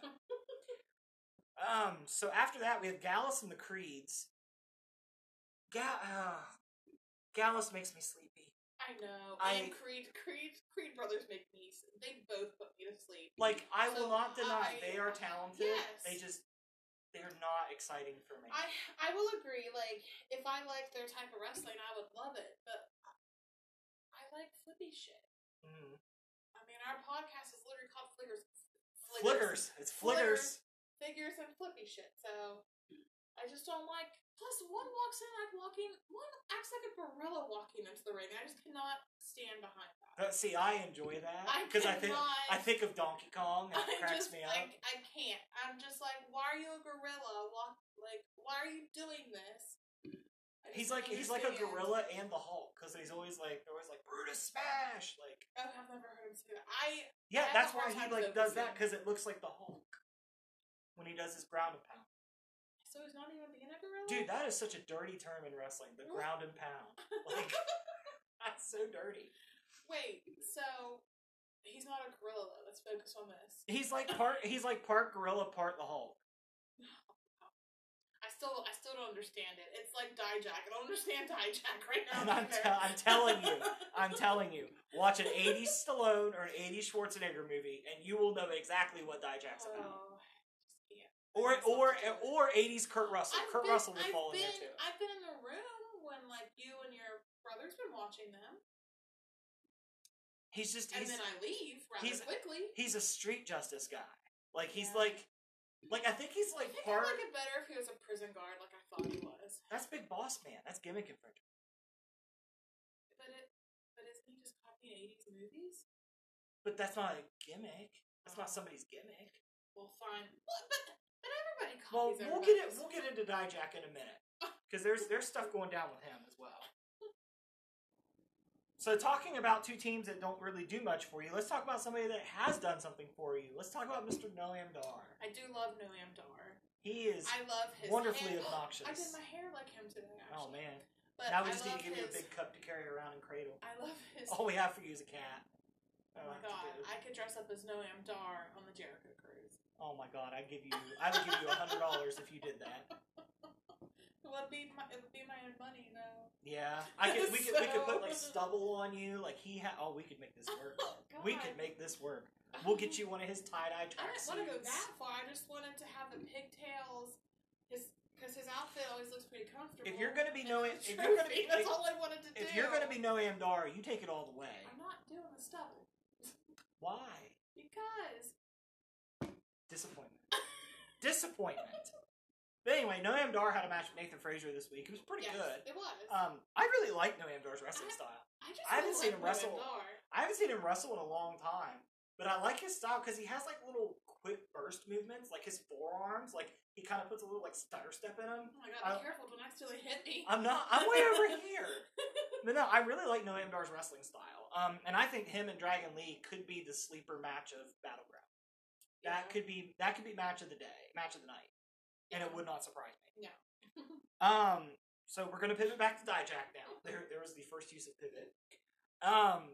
um. So after that, we have Gallus and the Creeds. Ga- uh, Gallus makes me sleepy. I know. I- and Creed, Creed, Creed brothers make me. They both put me to sleep. Like I will So not deny I- they are talented. Yes. They just they're not exciting for me. I I will agree. Like if I liked their type of wrestling, I would love it. But I like flippy shit. Mhm. I mean, our podcast is literally called Fliggers. Flickers. It's flickers. figures and flippy shit. So I just don't like. Plus, one walks in like walking. One acts like a gorilla walking into the ring. I just cannot stand behind that. Uh, see, I enjoy that I because I think cannot. I think of Donkey Kong and it I cracks just, me up. I, I can't. I'm just like, why are you a gorilla? Walk like, why are you doing this? I He's just like don't he's like a understand. gorilla and the Hulk because he's always like they're always like Brutus smash like. Oh, I've never heard him say that. I Yeah, I have that's a why hard he time like does that focusing. because it looks like the Hulk when he does his ground and pound. So he's not even being a gorilla? Dude, that is such a dirty term in wrestling. The ground and pound. Like, that's so dirty. Wait, so he's not a gorilla though. Let's focus on this. He's like part. He's like part gorilla, part the Hulk. I still, I still don't understand it. It's like Dijak. I don't understand Dijak right now. And I'm, either. te- I'm telling you, I'm telling you, watch an eighties Stallone or an eighties Schwarzenegger movie, and you will know exactly what Dijak's about. Oh, just can't. Or I'm so or sorry. or eighties Kurt Russell. I've Kurt been- Russell would I've fall in been, there too. I've been in the room when like you and your brother's been watching them, He's just and he's then I leave rather he's- quickly. he's a street justice guy. Like he's Yeah. like like I think he's I like think part. I like it better if he was a prison guard, like I thought he was. That's Big Boss Man. That's gimmick infringement. But it, but isn't he just copying eighties movies? But that's not a gimmick. That's not somebody's gimmick. Well, fine. Well, but but everybody Well, copies. we'll get it. everybody's. We'll get into Dijak in a minute because there's there's stuff going down with him as well. So talking about two teams that don't really do much for you, let's talk about somebody that has done something for you. Let's talk about Mister Noam Dar. I do love Noam Dar. He is. I love his wonderfully hair. obnoxious. I did my hair like him today. Actually. Oh man! But Now we I just need to love give you a his- big cup to carry around and cradle. I love his. All we have for you is a cat. Oh my god! I could dress up as Noam Dar on the Jericho Cruise. Oh my god! I give you. I would give you a hundred dollars if you did that. It would be my. It would be my own money, though. Yeah, I could. We could. We could put like So- stubble on you. Like he had. Oh, we could make this work. Oh, God. We could make this work. We'll get you one of his tie dye I didn't tracksuits. want to go that far. I just wanted to have the pigtails. His because his outfit always looks pretty comfortable. If you're gonna be and Noam, the if you're gonna be, trophy, that's if, all I wanted to do. if you're gonna be Noam Dar, you take it all the way. I'm not doing the stubble Why? because Disappointment. Disappointment. But anyway, Noam Dar had a match with Nathan Frazier this week. It was pretty yes, good. it was. Um, I really like Noam Dar's wrestling I- style. I just I haven't really seen like him wrestle. Noam Dar. I haven't seen him wrestle in a long time, but I like his style because he has like little quick burst movements, like his forearms. Like he kind of puts a little like stutter step in him. Oh my god! I- Be careful! Don't accidentally hit me. I'm not. I'm way over here. But no, I really like Noam Dar's wrestling style. Um, and I think him and Dragon Lee could be the sleeper match of Battleground. That Yeah. could be that could be match of the day, match of the night, and it Yeah. would not surprise me. No. Um, so we're gonna pivot back to Dijak now. There, there was the first use of pivot. Um,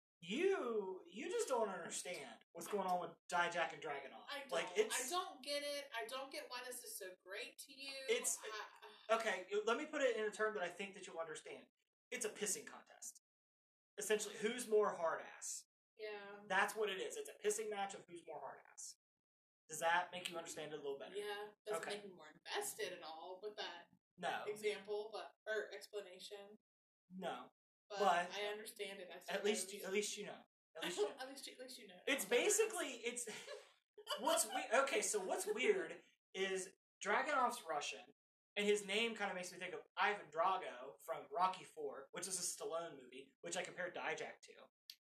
you, you just don't understand what's going on with Dijak and Dragunov. I don't. Like it's I don't get it. I don't get why this is so great to you. It's- I, okay. Let me put it in a term that I think that you'll understand. It's a pissing contest. Essentially, who's more hard ass? yeah. That's what it is. It's a pissing match of who's more hard ass. Does that make you understand it a little better? Yeah. Doesn't Okay. make me more invested at all with that No. example, but or explanation. No. But, But- I understand it. I At least, suppose. you, at least you know. At least you know. at least, you, at least you know. It's I'm better. basically it's what's we- okay. So what's weird is Dragunov's Russian, and his name kind of makes me think of Ivan Drago from Rocky Four, which is a Stallone movie, which I compared Dijak to.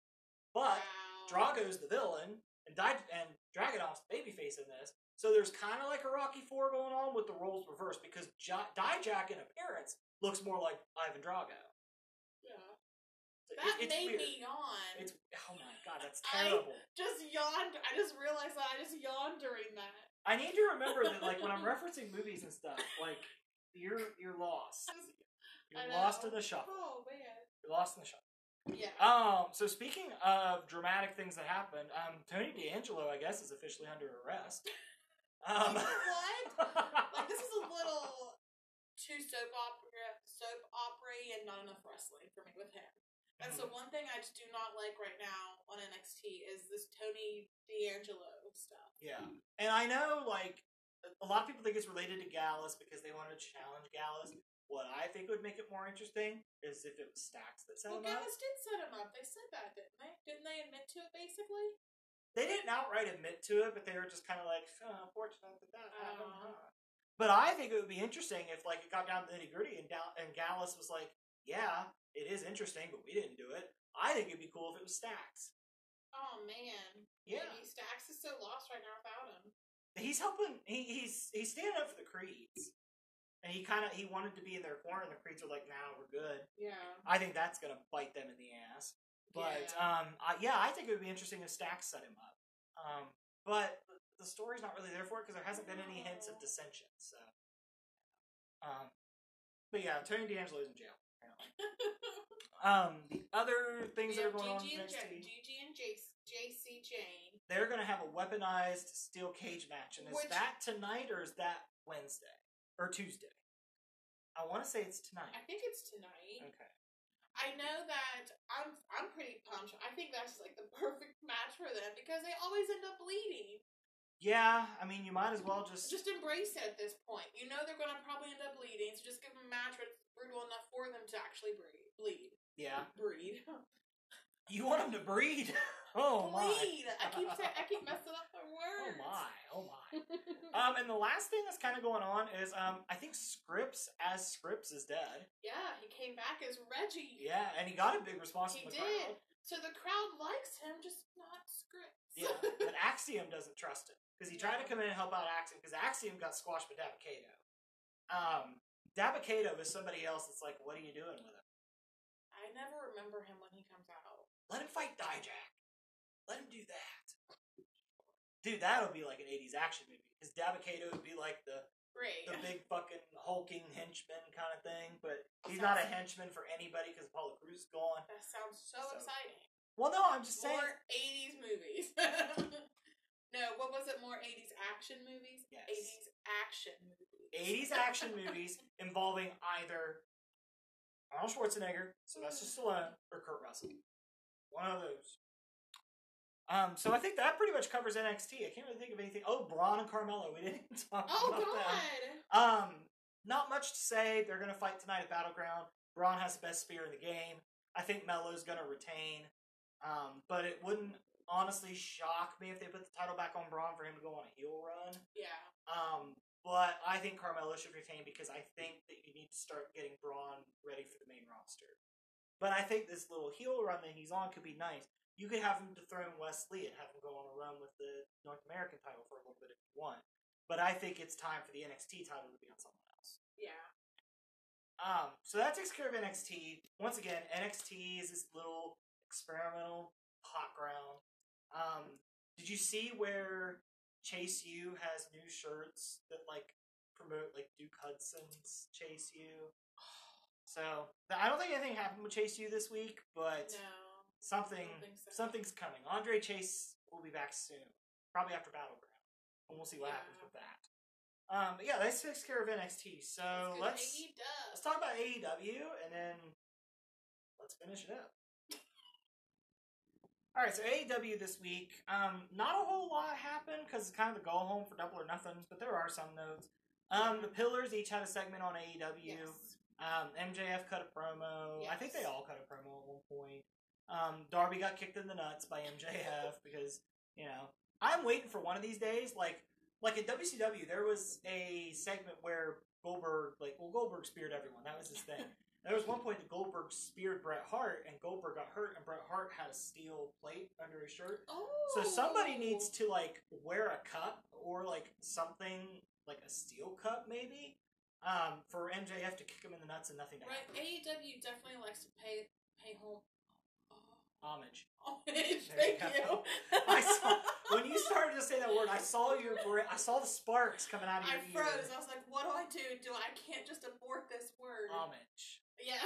But Wow. Drago's the villain, and Di- and Dragunov's the babyface in this. So there's kind of like a Rocky Four going on with the roles reversed because J- Dijak in appearance looks more like Ivan Drago. Yeah. It- That it's made weird. me yawn. It's oh my god, that's I- terrible. Just yawned. I just realized that I just yawned during that. I need to remember that, like, when I'm referencing movies and stuff, like, you're you're lost. You're I lost know. in the shuffle. Oh man. You're lost in the shuffle. Yeah. Um. So speaking of dramatic things that happened, um, Tony D'Angelo, I guess, is officially under arrest. Um. What? Like this is a little too soap opera, soap opera, and not enough wrestling for me with him. And so one thing I just do not like right now on N X T is this Tony D'Angelo stuff. Yeah, and I know, like, a lot of people think it's related to Gallus because they wanted to challenge Gallus. What I think would make it more interesting is if it was Stax that set Well, him up. Gallus did set him up. They said that, didn't they? Didn't they admit to it, basically? They didn't outright admit to it, but they were just kind of like, oh, unfortunate that that Oh, But I think it would be interesting if, like, it got down to the nitty gritty and, Dal- and Gallus was like, yeah, it is interesting, but we didn't do it. I think it'd be cool if it was Stax. Oh man, Yeah. maybe Stax is so lost right now without him. He's helping. He, he's he's standing up for the Creeds, and he kind of he wanted to be in their corner, and the Creeds are like, "Nah, we're good." Yeah. I think that's gonna bite them in the ass. But Yeah. um, I, yeah, I think it would be interesting if Stax set him up. Um, but the story's not really there for it because there hasn't been any hints of No. dissension. So, um, but yeah, Tony D'Angelo's in jail. Apparently. um, the other things We that are have going on Gigi in and N X T, J- Gigi and J- J.C. Jane. they're gonna have a weaponized steel cage match, and is Which- that tonight or is that Wednesday or Tuesday? I want to say it's tonight. I think it's tonight. Okay. I know that I'm I'm pretty pumped. I think that's like the perfect match for them because they always end up bleeding. Yeah, I mean, you might as well just. Just embrace it at this point. You know they're gonna probably end up bleeding, so just give them a match that's brutal enough for them to actually breed, bleed, Yeah. breed, You want them to breed? Oh my. bleed. I keep saying I keep messing up the Oh words. my. Oh my. Um, and the last thing that's kind of going on is um, I think Scripps as Scripps is dead. Yeah, he came back as Reggie. Yeah, and he got a big response He from the did. crowd. So the crowd likes him, just not Scripps. Yeah, but Axiom doesn't trust him because he tried to come in and help out Axiom because Axiom got squashed by Dabba-Kato. Um, Dabba-Kato is somebody else that's like, what are you doing with him? I never remember him when he comes out. Let him fight Dijak. Let him do that. Dude, that'll be like an eighties action movie because Dabba-Kato would be like the Great. the big fucking hulking henchman kind of thing, but he's not a henchman for anybody because Apollo Crews is gone. That sounds so, So- exciting. Well, no, I'm just saying. More eighties movies. No, what was it? More eighties action movies? Yes. eighties action movies. eighties action movies involving either Arnold Schwarzenegger, Sylvester Stallone, or Kurt Russell. One of those. Um, so I think that pretty much covers N X T. I can't really think of anything. Oh, Braun and Carmelo. We didn't even talk Oh, about that. God. Um, not much to say. They're going to fight tonight at Battleground. Braun has the best spear in the game. I think Melo's going to retain. Um, but it wouldn't honestly shock me if they put the title back on Braun for him to go on a heel run. Yeah. Um, but I think Carmelo should retain because I think that you need to start getting Braun ready for the main roster. But I think this little heel run that he's on could be nice. You could have him dethrone Wes Lee and have him go on a run with the North American title for a little bit if you want. But I think it's time for the N X T title to be on someone else. Yeah. Um, so that takes care of N X T. Once again, N X T is this little experimental hot ground. Um, did you see where Chase U has new shirts that like promote like Duke Hudson's Chase U? So I don't think anything happened with Chase U this week, but No. something I don't think so. something's coming. Andre Chase will be back soon, probably after Battleground, and we'll see what Yeah. happens with that. Um, but yeah, that takes care of N X T. So let's He does. let's talk about A E W and then let's finish it up. All right, so A E W this week, um, not a whole lot happened because it's kind of the go home for Double or Nothing, but there are some notes. Um, the Pillars each had a segment on A E W. Yes. Um, M J F cut a promo. I think Yes. they all cut a promo at one point. Um, Darby got kicked in the nuts by M J F because, you know, I'm waiting for one of these days. Like, like at W C W, there was a segment where Goldberg, like, well, Goldberg speared everyone. That was his thing. There was one point that Goldberg speared Bret Hart, and Goldberg got hurt, and Bret Hart had a steel plate under his shirt. Oh. So somebody needs to, like, wear a cup or, like, something, like a steel cup, maybe, um, for M J F to kick him in the nuts and nothing to Right. happen. A E W definitely likes to pay pay home. Homage. Homage. There you Thank you. go. I saw, when you started to say that word, I saw your bra- I saw the sparks coming out of I your froze. ears. I was like, "What do I do? Do I can't just abort this word?" Homage. Yes.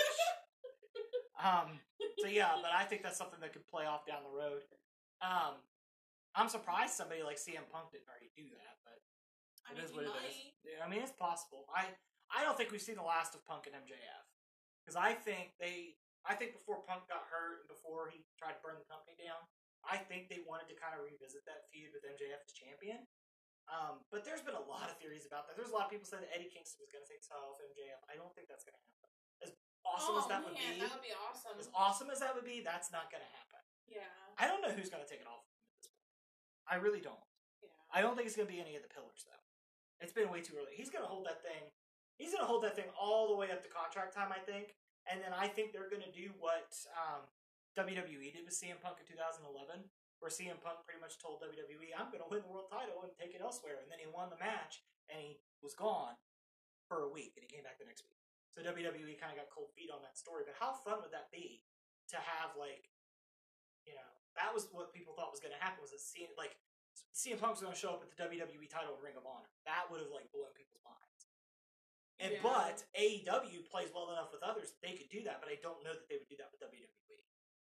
Um, so yeah, but I think that's something that could play off down the road. Um, I'm surprised somebody like C M Punk didn't already do that, but I it mean, is he what it might. is. Yeah, I mean, it's possible. I I don't think we've seen the last of Punk and M J F because I think they I think before Punk got hurt and before he tried to burn the company down, I think they wanted to kind of revisit that feud with M J F as champion. Um, but there's been a lot of theories about that. There's a lot of people saying that Eddie Kingston was going to take the title off M J F. I don't think that's going to happen. As awesome oh as that man, would be, that would be awesome. as awesome as that would be, that's not going to happen. Yeah. I don't know who's going to take it off at this point. I really don't. Yeah. I don't think it's going to be any of the Pillars, though. It's been way too early. He's gonna hold that thing. He's gonna hold that thing all the way up to contract time, I think. And then I think they're gonna do what um, W W E did with C M Punk in two thousand eleven, where C M Punk pretty much told W W E, "I'm gonna win the world title and take it elsewhere." And then he won the match, and he was gone for a week, and he came back the next week. So W W E kind of got cold feet on that story. But how fun would that be to have, like, you know, that was what people thought was gonna happen, was that C- like. C M Punk's going to show up with the W W E title in Ring of Honor. That would have, like, blown people's minds. And Yeah. But A E W plays well enough with others that they could do that, but I don't know that they would do that with W W E.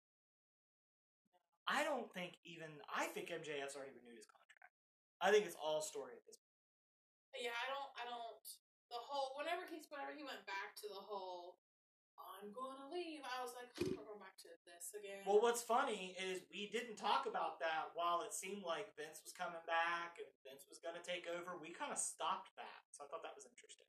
I don't think even... I think M J F's already renewed his contract. I think it's all story at this point. Yeah, I don't... I don't... The whole... Whenever he, whenever he went back to the whole... I'm gonna leave. I was like, oh, we're going back to this again. Well, what's funny is we didn't talk about that while it seemed like Vince was coming back and Vince was going to take over. We kind of stopped that, so I thought that was interesting.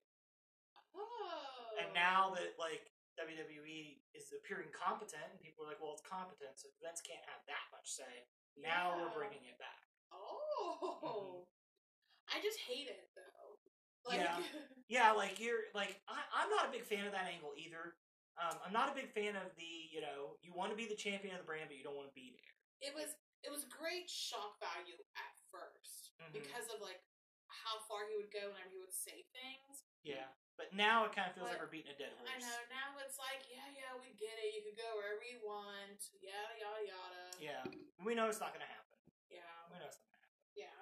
Oh. And now that, like, W W E is appearing competent, and people are like, well, it's competent, so Vince can't have that much say. Now Yeah. we're bringing it back. Oh. Mhm. I just hate it, though. Like, Yeah. Yeah, like, you're, like, I, I'm not a big fan of that angle either. Um, I'm not a big fan of the, you know, you want to be the champion of the brand, but you don't want to be there. It was it was great shock value at first Mhm. because of like how far he would go whenever he would say things. Yeah, but now it kind of feels But like we're beating a dead horse. I know, now it's like, yeah, yeah, we get it. You could go wherever you want. Yada yada yada. Yeah, we know it's not going to happen. Yeah. We know it's not going to happen. Yeah.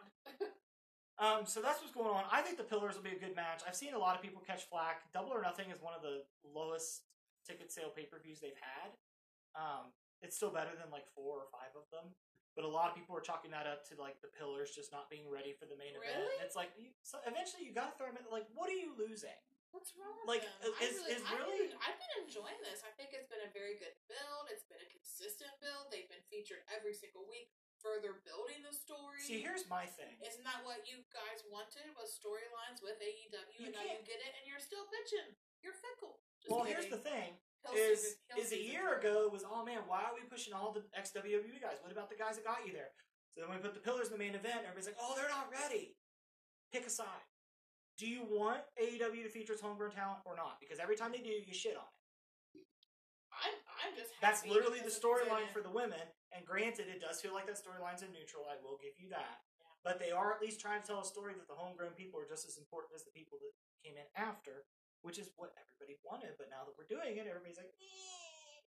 Um, so that's what's going on. I think the Pillars will be a good match. I've seen a lot of people catch flack. Double or Nothing is one of the lowest ticket sale pay-per-views they've had. Um, it's still better than like four or five of them. But a lot of people are chalking that up to like the Pillars just not being ready for the main event. Really? It's like, you, so eventually you got to throw them in. Like, what are you losing? What's wrong with Like, them? is- I really, is I've really- been- I've been enjoying this. I think it's been a very good build. It's been a consistent build. They've been featured every single week, further building the story. See, here's my thing. Isn't that what you guys wanted? Was storylines with A E W, You and now you can't- get it, and you're still bitching. You're fickle. Just Well, kidding. here's the thing. Hill Is season- Hill is a season year four. ago was, oh man, why are we pushing all the ex W W E guys? What about the guys that got you there? So then we put the Pillars in the main event, everybody's like, oh, they're not ready. Pick a side. Do you want A E W to feature its homegrown talent or not? Because every time they do, you shit on it. I'm, I'm just. That's happy literally the because it's storyline in for it. the women. And granted, it does feel like that storyline's in neutral. I will give you that. But they are at least trying to tell a story that the homegrown people are just as important as the people that came in after, which is what everybody wanted. But now that we're doing it, everybody's like, eh.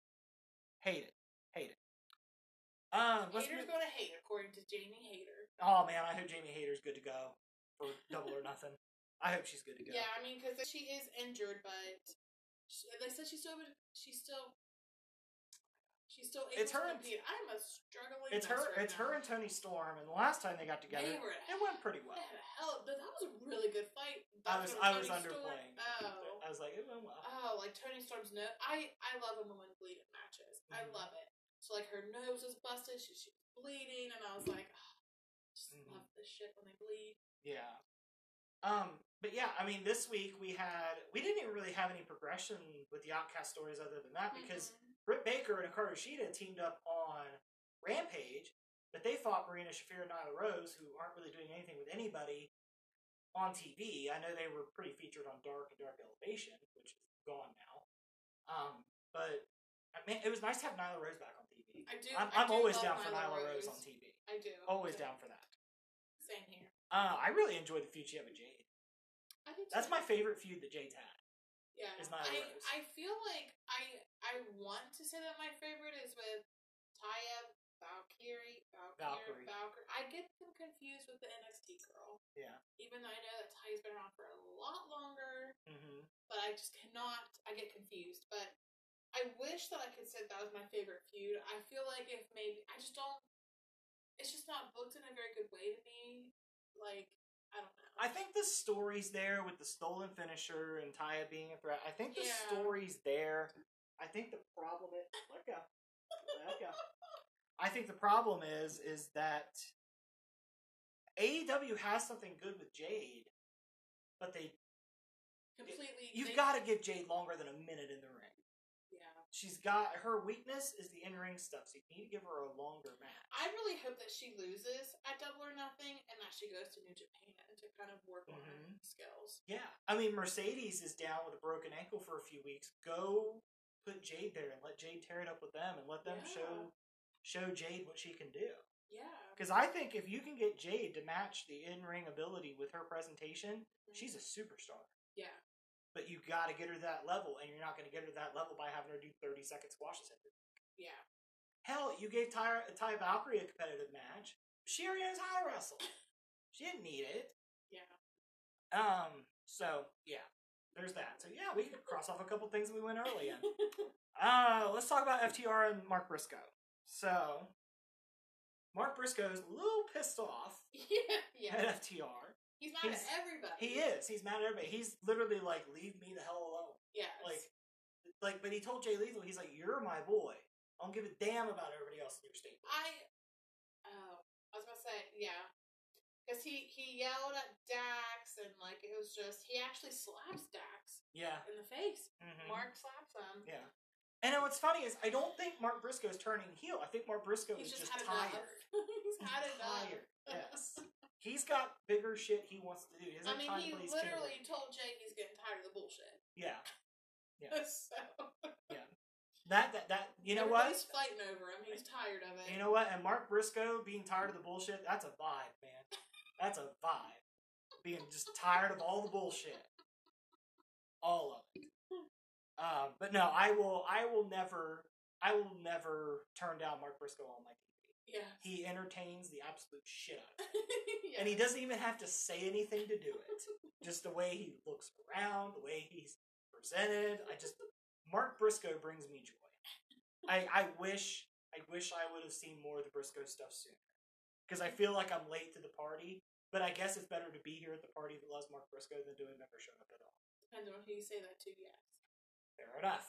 Hate it. Hate it. Um, let's Haters move- going to hate, according to Jamie Hater. Oh man, I hope Jamie Hayter's good to go for Double or Nothing. I hope she's good to go. Yeah, I mean, because she is injured, but she, they said she's still, she's still, she's still able It's her to and- compete. I'm a struggling. It's mess her. right It's now. her and Tony Storm. And the last time they got together, They were- it went pretty well. They had a hell. That was a really good fight. I was. That's I when was Tony Storm- underplaying. Oh. I was like, it went well. Oh, like Tony Storm's nose. I I love when women bleed in matches. I Mhm. love it. So like her nose was busted. She, she was bleeding, and I was like, oh, just Mhm. love this shit when they bleed. Yeah. Um. But yeah, I mean, this week we had. We didn't even really have any progression with the Outcast stories other than that because Mhm. Britt Baker and Hikaru Shida teamed up on Rampage, but they fought Marina Shafir and Nyla Rose, who aren't really doing anything with anybody on T V. I know they were pretty featured on Dark and Dark Elevation, which is gone now. Um, but I mean, it was nice to have Nyla Rose back on T V. I do. I'm, I I'm do always love down for Nyla Nyla Rose. on T V. I do. Always So, down for that. Same here. Uh, I really enjoyed the feud she had with Jade. I think That's my favorite feud that Jade's had. Yeah. is Nyla I Rose. I feel like I I want to say that my favorite is with Taya Valkyrie Valkyrie. Valkyrie Valkyrie. I get them confused with the N X T girl, Yeah. even though I know that Taya's been around for a lot longer. Mm-hmm. But I just cannot. I get confused. But I wish that I could say that was my favorite feud. I feel like if maybe I just don't. It's just not booked in a very good way to me. Like I don't know. I think the story's there with the stolen finisher and Taya being a threat. I think the Yeah. story's there. I think the problem is let go. Let go. I think the problem is is that A E W has something good with Jade, but they completely. you've they- got to give Jade longer than a minute in the ring. Yeah. She's got her weakness is the in-ring stuff, so you need to give her a longer match. I really hope that she loses at Double or Nothing and that she goes to New Japan to kind of of work on Mhm. skills. Yeah. I mean, Mercedes is down with a broken ankle for a few weeks. Go put Jade there and let Jade tear it up with them and let them Yeah. show show Jade what she can do. Yeah. Because I think if you can get Jade to match the in-ring ability with her presentation, Mhm. she's a superstar. Yeah. But you got to get her to that level, and you're not going to get her to that level by having her do thirty-second squashes every week. Yeah. Hell, you gave Ty, Ty Valkyrie a competitive match. She already knows how to wrestle. She didn't need it. Yeah. Um. So yeah, there's that. So yeah, we could cross off a couple things that we went early in. Uh, let's talk about F T R and Mark Briscoe. So Mark Briscoe's a little pissed off yeah. Yeah. at F T R. He's mad He's- at everybody. He is. He's mad at everybody. He's literally like, "Leave me the hell alone." Yes. Like, like, but he told Jay Lethal, he's like, "You're my boy. I don't give a damn about everybody else in your state." I. Oh, I was gonna say yeah, because he he yelled at Dax and like it was just he actually slaps Dax Yeah. in the face. Mhm. Mark slaps him. Yeah. And then what's funny is I don't think Mark Briscoe's turning heel. I think Mark Briscoe He's is just, just, had tired. enough. He's had enough. Tired. Yes. He's got bigger shit he wants to do. He doesn't I have mean, time he to play his literally kid. told Jay he's getting tired of the bullshit. Yeah. Yeah. so That that that you know what? everybody's fighting over him. He's tired of it. You know what? And Mark Briscoe being tired of the bullshit, that's a vibe, man. That's a vibe. Being just tired of all the bullshit. All of it. Um, but no, I will I will never I will never turn down Mark Briscoe on my T V. Yeah. He entertains the absolute shit out of it. yeah. And he doesn't even have to say anything to do it. Just the way he looks around, the way he's presented. I just Mark Briscoe brings me joy. I, I wish I wish I would have seen more of the Briscoe stuff sooner. Because I feel like I'm late to the party, but I guess it's better to be here at the party that loves Mark Briscoe than to have never shown up at all. Depends on who you say that to, yes. Fair enough.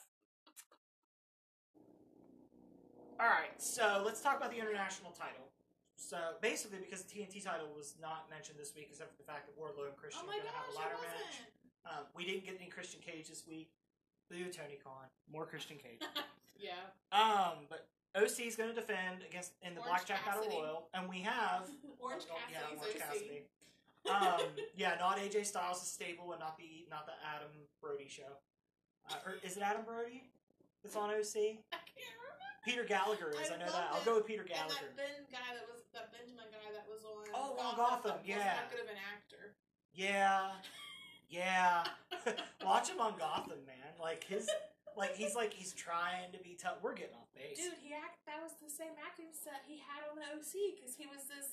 Alright, so let's talk about the international title. So basically, because the T N T title was not mentioned this week, except for the fact that Wardlow and Christian Oh are my going to have gosh, a ladder it match. wasn't. Um, we didn't get any Christian Cage this week. Boo, Tony Khan. More Christian Cage. yeah. um, but O C is going to defend against in the Orange Blackjack Battle Cassidy. Royal, and we have Orange oh, yeah, Cassidy's Orange O C. Cassidy. um, yeah, not A J Styles' stable, and not the not the Adam Brody show. Uh, or is it Adam Brody that's on O C? I can't remember. Peter Gallagher is. I, I know love that. I'll it. go with Peter And Gallagher. that Ben guy that was that Benjamin guy that was on Oh, on Gotham, Gotham, wasn't yeah. that good of an actor. Yeah, yeah. Watch him on Gotham, man. Like his, like he's like he's trying to be tough. We're getting off base. Dude, he act that was the same acting set he had on the O C because he was this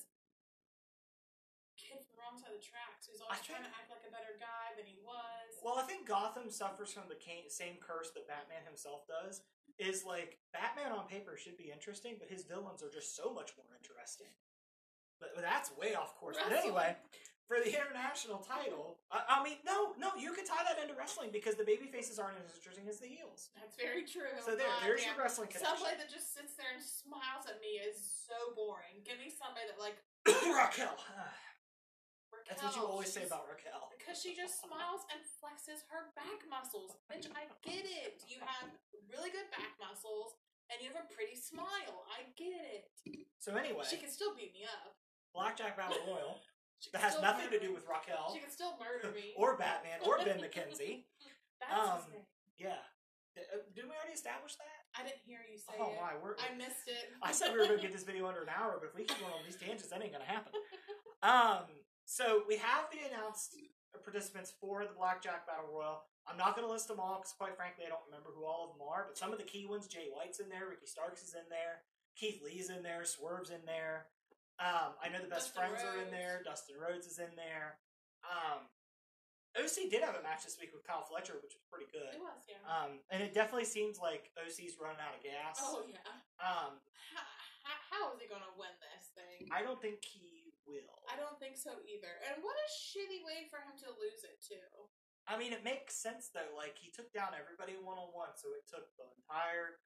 kid from the wrong side of the tracks who's always I trying think- to act like a better guy than he was. Well, I think Gotham suffers from the ca- same curse that Batman himself does. Is like Batman on paper should be interesting, but his villains are just so much more interesting. But, but that's way off course. But Wrestling. anyway, for the international title, I, I mean, no, no, you could tie that into wrestling because the baby faces aren't as interesting as the heels. That's very true. So there, God there's damn. your wrestling connection. Somebody that just sits there and smiles at me is so boring. Give me somebody that like Raquel. Raquel. That's what you always say she's- about Raquel. Because she just smiles and flexes her back muscles. Bitch, I get it. You have really good back muscles and you have a pretty smile. I get it. So anyway, She can still beat me up. Blackjack Battle Royal She that can has still nothing to murder do me. with Raquel She can still murder me. or Batman or Ben McKenzie. That's um, his name. Yeah. Uh, Did we already establish that? I didn't hear you say Oh it. my, we're, I missed it. I said we were going to get this video under an hour, but if we keep going on these tangents, that ain't going to happen. Um, so we have the announced participants for the Blackjack Battle Royal. I'm not going to list them all because, quite frankly, I don't remember who all of them are. But some of the key ones: Jay White's in there, Ricky Starks is in there, Keith Lee's in there, Swerve's in there. Um, I know the Best Dustin Friends are in Rhodes. there. Dustin Rhodes is in there. Um, O C did have a match this week with Kyle Fletcher, which was pretty good. It was, yeah. Um, and it definitely seems like O C's running out of gas. oh, yeah. Um, How, how, how is he going to win this thing? I don't think he will. I don't think so either. And what a shitty way for him to lose it, too. I mean, it makes sense though. Like he took down everybody one on one, so it took the entire.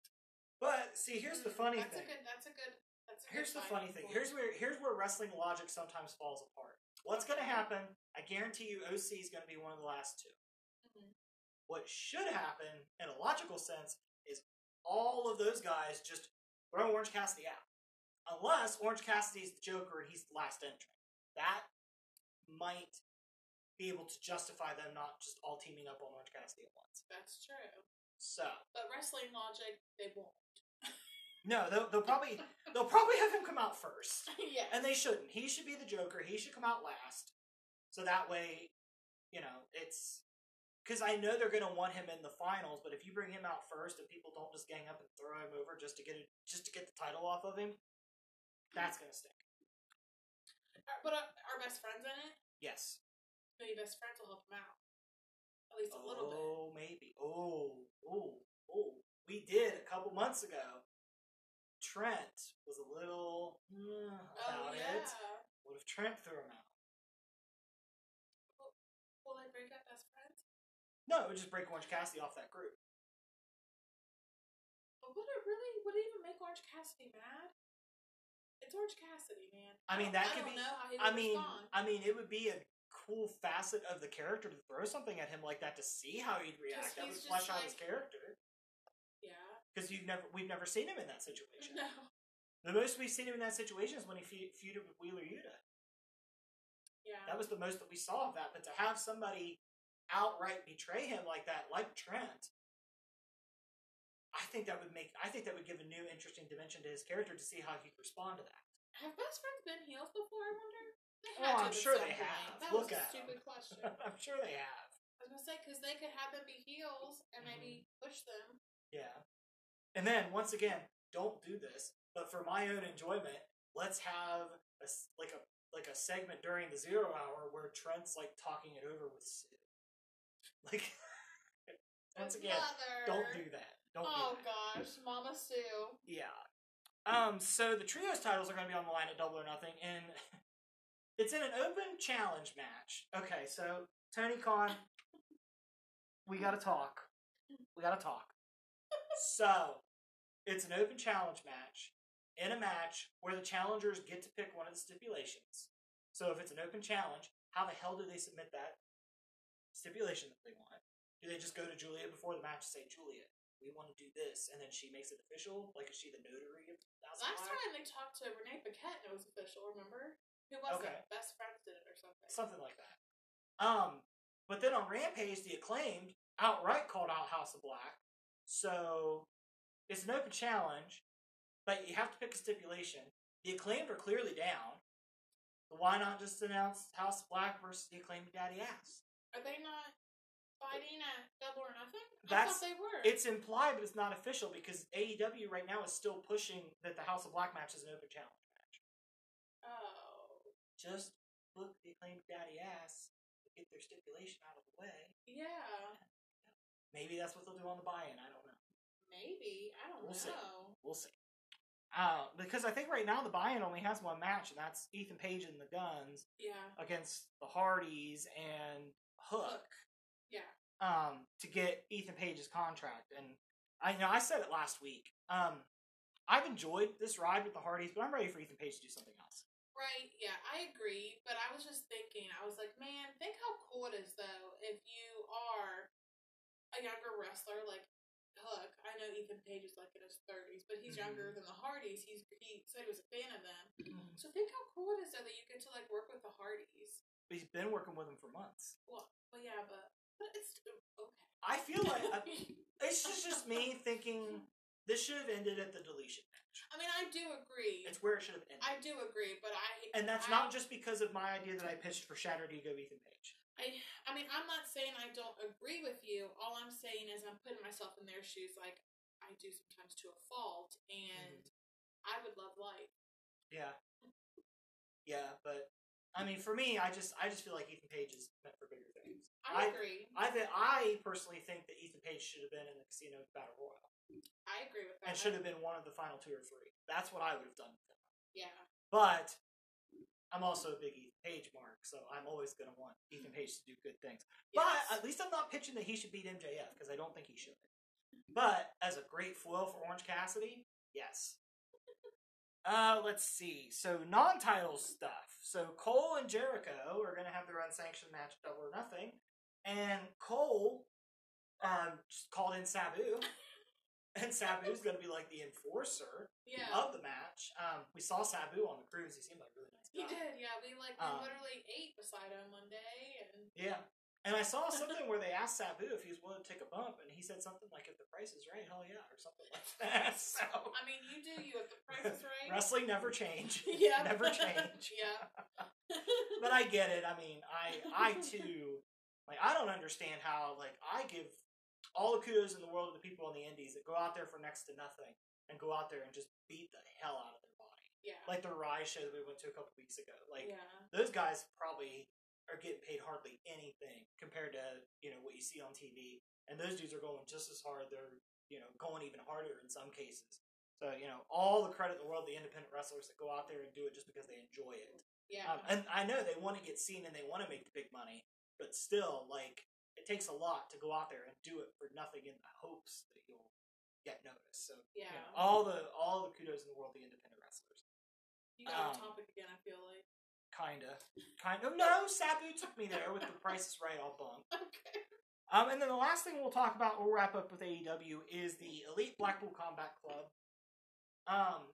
But see, here's the funny that's thing. A good, that's a good. That's a Here's good the funny finding thing. point. Here's where here's where wrestling logic sometimes falls apart. What's going to happen? I guarantee you, O C is going to be one of the last two. Mhm. What should happen, in a logical sense, is all of those guys just throw Orange Cassidy out, unless Orange Cassidy's the Joker and he's the last entrant. That might be able to justify them not just all teaming up on Orange Cassidy at once. That's true. So, but wrestling logic, they won't. No, they'll, they'll probably they'll probably have him come out first. Yeah. And they shouldn't. He should be the Joker. He should come out last. So that way, you know, it's because I know they're going to want him in the finals. But if you bring him out first and people don't just gang up and throw him over just to get it, just to get the title off of him, that's going to stink. But are, are best friends in it? Yes. Maybe best friends will help him out. At least a oh, little bit. Oh, maybe. Oh, oh, oh. We did a couple months ago. Trent was a little mm, about oh, yeah. it. What if Trent threw him out? Will, will they break up best friends? No, it would just break Orange Cassidy off that group. But would it really? Would it even make Orange Cassidy mad? It's Orange Cassidy, man. I mean, I that don't, could be. I don't know how he would I mean, respond. I mean, it would be a cool facet of the character to throw something at him like that to see how he'd react. That would he's flesh just out his like- character. Yeah. Because you've never, we've never seen him in that situation. No. The most we've seen him in that situation is when he fe- feuded with Wheeler Yuta. Yeah. That was the most that we saw of that. But to have somebody outright betray him like that, like Trent, I think that would make. I think that would give a new, interesting dimension to his character to see how he'd respond to that. Have best friends been heels before? I wonder. They Oh, had to I'm at sure some they point. have. That Look was a at stupid them. question. I'm sure they have. I was gonna say because they could have them be heels and maybe push them. Yeah. And then once again, don't do this, but for my own enjoyment, let's have a s like a like a segment during the zero hour where Trent's like talking it over with Sid. Like once again, Mother. don't do that. Don't Oh do that. gosh, Mama Sue. Yeah. Um. So the trios titles are going to be on the line at Double or Nothing, and it's in an open challenge match. Okay, so Tony Khan, we got to talk. We got to talk. So, it's an open challenge match in a match where the challengers get to pick one of the stipulations. So, if it's an open challenge, how the hell do they submit that stipulation that they want? Do they just go to Juliet before the match and say, Juliet, we want to do this, and then she makes it official? Like, is she the notary of Thousand Last Black? time they talked to Renee Paquette and it was official, remember? Who was Okay. it? Best Friends did it or something. Something like that. Um, but then on Rampage, the Acclaimed outright called out House of Black. So it's an open challenge, but you have to pick a stipulation. The Acclaimed are clearly down. So why not just announce House of Black versus the Acclaimed Daddy Ass? Are they not fighting at Double or Nothing? I That's- thought they were. It's implied, but it's not official because A E W right now is still pushing that the House of Black match is an open challenge match. Oh. Just book the Acclaimed Daddy Ass to get their stipulation out of the way. Yeah. Maybe that's what they'll do on the buy-in. I don't know. Maybe. I don't We'll know. see. We'll see. Uh, because I think right now the buy-in only has one match, and that's Ethan Page and the Guns Yeah. against the Hardys and Hook. Yeah. Um, to get Ethan Page's contract. And I know I said it last week. Um, I've enjoyed this ride with the Hardys, but I'm ready for Ethan Page to do something else. Right, yeah, I agree. But I was just thinking, I was like, man, think how cool it is, though, if you are a younger wrestler like Hook. I know Ethan Page is like in his thirties, but he's Mhm. younger than the Hardys. He's He said he was a fan of them. Mhm. So think how cool it is, though, that you get to, like, work with the Hardys. But he's been working with them for months. Well, well yeah, but, but it's okay. I feel like I, it's just, just me thinking this should have ended at the deletion match. I mean, I do agree. It's where it should have ended. I do agree, but I... And that's I, not just because of my idea that I pitched for Shattered Ego Ethan Page. I, I mean, I'm not saying I don't agree with you. All I'm saying is I'm putting myself in their shoes like I do sometimes to a fault, and mm-hmm. I would love life. Yeah. Yeah, but I mean, for me, I just I just feel like Ethan Page is meant for bigger things. I, I agree. I th- I personally think that Ethan Page should have been in the Casino Battle Royal. I agree with that. And should have been one of the final two or three. That's what I would have done with him. Yeah. But I'm also a big Ethan Page mark, so I'm always going to want Ethan Page to do good things. Yes. But at least I'm not pitching that he should beat M J F, because I don't think he should. But as a great foil for Orange Cassidy, yes. Uh, let's see. So non-title stuff. So Cole and Jericho are going to have their unsanctioned match, Double or Nothing, and Cole um, just called in Sabu and Sabu's going to be like the enforcer Yeah. of the match. Um, we saw Sabu on the cruise. He seemed like a really nice guy. He did, yeah. We like we Um, literally ate beside him one day, and Yeah. And I saw something where they asked Sabu if he was willing to take a bump, and he said something like, if the price is right, hell yeah, or something like that. So, I mean, you do you if the price is right. wrestling never change. Yeah. Never change. Yeah. But I get it. I mean, I, I too, like, I don't understand how, like, I give all the kudos in the world to the people in the indies that go out there for next to nothing and go out there and just beat the hell out of their body. Yeah. Like the Rise show that we went to a couple weeks ago. Like, yeah. those guys probably are getting paid hardly anything compared to, you know, what you see on T V. And those dudes are going just as hard. They're, you know, going even harder in some cases. So, you know, all the credit in the world to the independent wrestlers that go out there and do it just because they enjoy it. Yeah. Um, and I know they want to get seen and they want to make the big money, but still, like, it takes a lot to go out there and do it for nothing in the hopes that you'll get noticed. So, yeah. you know, all the all the kudos in the world to the independent wrestlers. You got um, a topic again, I feel like. Kinda. Kind of. No, Sabu took me there with the Price is Right all bump. Okay. Um, and then the last thing we'll talk about, we'll wrap up with A E W, is the Elite Blackpool Combat Club. Um,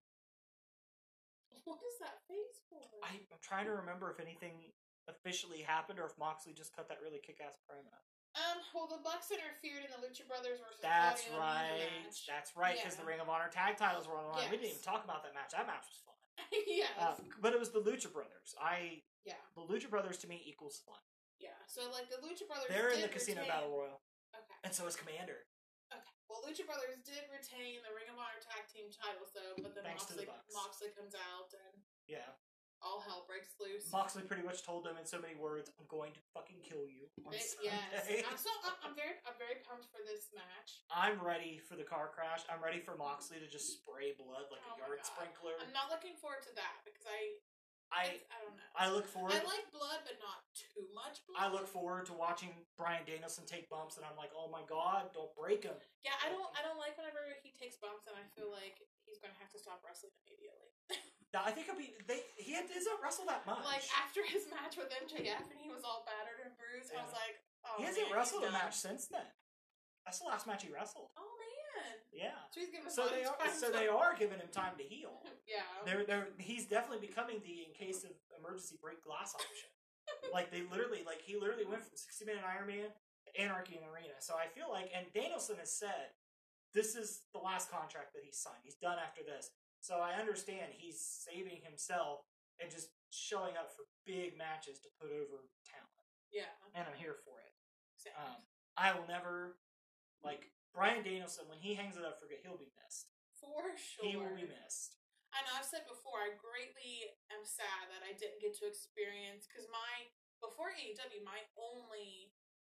what is that face for? I, I'm trying to remember if anything officially happened or if Moxley just cut that really kick-ass promo. Um, well, the Bucks interfered in the Lucha Brothers versus That's Claudio right. match. That's right, because Yeah. the Ring of Honor tag titles were on the line. We didn't Yes. even talk about that match. That match was fun. yes. Uh, but it was the Lucha Brothers. I yeah. The Lucha Brothers to me equals fun. Yeah. So, like, the Lucha Brothers They're in did the Casino retain... Battle Royal. Okay. And so is Commander. Okay. Well, Lucha Brothers did retain the Ring of Honor tag team titles, though, but then Thanks to the Moxley, Bucks. Moxley comes out and Yeah. all hell breaks loose. Moxley pretty much told them in so many words, "I'm going to fucking kill you." On It, Sunday. yes. I'm so I'm, I'm very I'm very pumped for this match. I'm ready for the car crash. I'm ready for Moxley to just spray blood like Oh a my yard God. sprinkler. I'm not looking forward to that because I I I don't know. I look forward. I like blood, but not too much blood. I look forward to watching Bryan Danielson take bumps, and I'm like, oh my god, don't break him. Yeah, I don't I don't like whenever he takes bumps, and I feel like he's gonna have to stop wrestling immediately. Now, I think he'll be. They he doesn't wrestle that much. Like after his match with M J F, and he was all battered and bruised. I was Yeah. like, oh, he hasn't man, wrestled he's a done. match since then. That's the last match he wrestled. Oh man. Yeah. So he's giving So his they body are. time So to- they are giving him time to heal. Yeah. They're they're. He's definitely becoming the in case of emergency break glass option. Like they literally, like he literally went from sixty minute Iron Man to Anarchy in the Arena. So I feel like, and Danielson has said, this is the last contract that he's signed. He's done after this. So I understand he's saving himself and just showing up for big matches to put over talent. Yeah. And I'm here for it. Same. Um, I will never, like, Bryan Danielson, when he hangs it up for good, he'll be missed. For sure. He will be missed. I know I've said before, I greatly am sad that I didn't get to experience, because my, before A E W, my only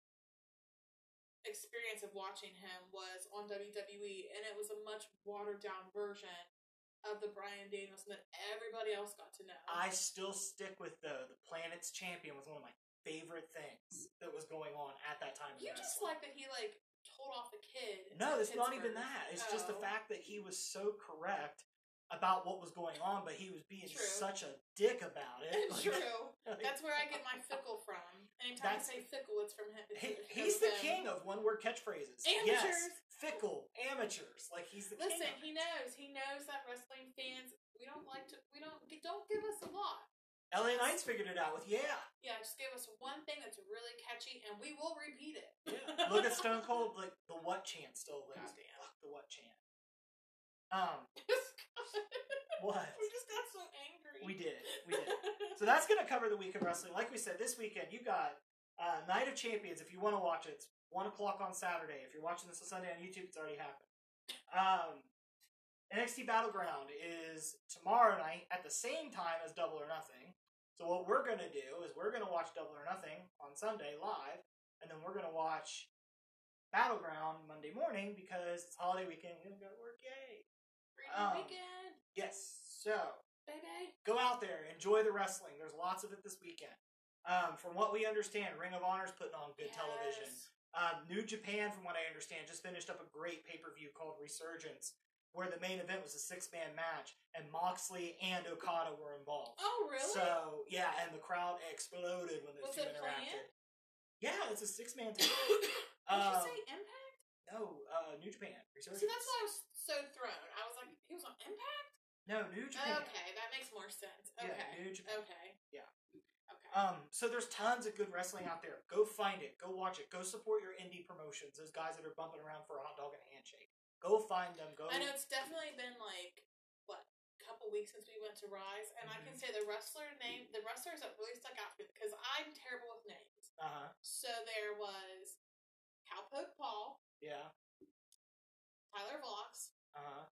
experience of watching him was on W W E, and it was a much watered down version of the Bryan Danielson that everybody else got to know. I still stick with, though, the Planet's Champion was one of my favorite things that was going on at that time. in You just wrestling. like that he, like, told off a kid. in No, it's not even Pittsburgh. that. It's just the Oh. fact that he was so correct about what was going on, but he was being True. such a dick about it. It's Like, true. like, That's where I get my fickle from. Anytime That's- I say fickle, it's from him. It's he, it he's goes the him. king of one-word catchphrases. Amateurs. Yes, fickle amateurs. Like he's the Listen, king. of he it. knows. He knows that wrestling fans, we don't like to. We don't. Don't give us a lot. L A Knights figured it out with yeah. Yeah, just give us one thing that's really catchy, and we will repeat it. Yeah. Look at Stone Cold. Like the what chant still lives. Goddamn. Fuck the what chant. Um, what? We just got so angry. We did. We did. So that's going to cover the week of wrestling. Like we said, this weekend you got uh, Night of Champions. If you want to watch it, it's one o'clock on Saturday. If you're watching this on Sunday on YouTube, it's already happened. Um, N X T Battleground is tomorrow night at the same time as Double or Nothing. So what we're going to do is we're going to watch Double or Nothing on Sunday live, and then we're going to watch Battleground Monday morning because it's holiday weekend. We don't go to work. Yay! Freedom um, weekend, Yes. So baby. go out there, enjoy the wrestling. There's lots of it this weekend. Um, from what we understand, Ring of Honor's putting on good Yes. television. Um, New Japan, from what I understand, just finished up a great pay-per-view called Resurgence, where the main event was a six-man match, and Moxley and Okada were involved. Oh, really? So, yeah, and the crowd exploded when those Was two it interacted. planned? Yeah, it's a six-man tag. Did Um, you say Impact? No, uh, New Japan. Resurgence. See, that's why I was so thrown. I was like, he was on Impact? No, New Japan. Okay, that makes more sense. Okay. Yeah, New Japan. Okay. Yeah. Okay. Um, so there's tons of good wrestling out there. Go find it. Go watch it. Go support your indie promotions. Those guys that are bumping around for a hot dog and a handshake. Go find them. Go. I know it's definitely been like what a couple weeks since we went to Rise, and mm-hmm. I can say the wrestler name, the wrestlers that really stuck out to me because I'm terrible with names. Uh huh. So there was Cowpoke Paul. Yeah. Tyler Vox. Uh huh.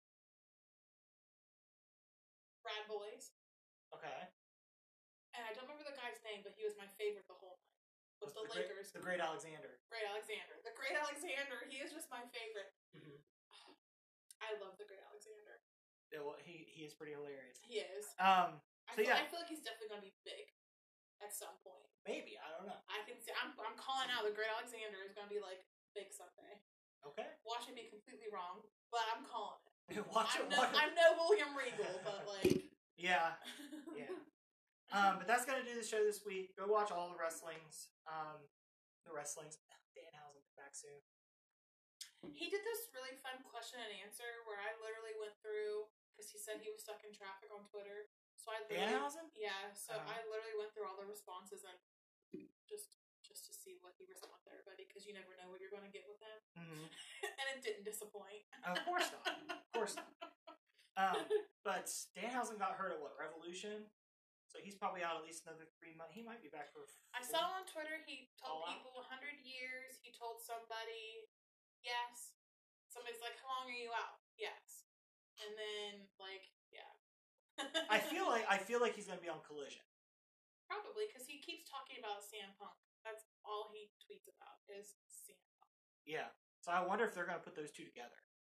Brad Boys. Okay. And I don't remember the guy's name, but he was my favorite the whole night. With the, the Lakers. Great, the Great Alexander. Great Alexander. The Great Alexander. He is just my favorite. Mm-hmm. I love the Great Alexander. Yeah, well, he he is pretty hilarious. He is. Um. I So feel, yeah, I feel like he's definitely gonna be big at some point. Maybe I don't know. I can see. I'm I'm calling out the Great Alexander is gonna be like big someday. Okay. Watch me be completely wrong, but I'm calling it. Watch I'm it. no, watch I'm no William Regal, but like. Yeah. Yeah. Um, but that's gonna do the show this week. Go watch all the wrestlings. Um, the wrestlings. Danhausen back soon. He did this really fun question and answer where I literally went through because he said he was stuck in traffic on Twitter. So I literally, Danhausen? yeah. So uh-huh. I literally went through all the responses and just just to see what he responded to everybody because you never know what you're going to get with him. Mm-hmm. And it didn't disappoint. Of course not. Of course not. Um, but Danhausen got hurt at what, Revolution? So he's probably out at least another three months. He might be back for. I saw on Twitter he told All people one hundred years. He told somebody, yes. Somebody's like, how long are you out? Yes. And then, like, yeah. I feel like I feel like he's going to be on Collision. Probably, because he keeps talking about C M Punk. That's all he tweets about is C M Punk. Yeah. So I wonder if they're going to put those two together.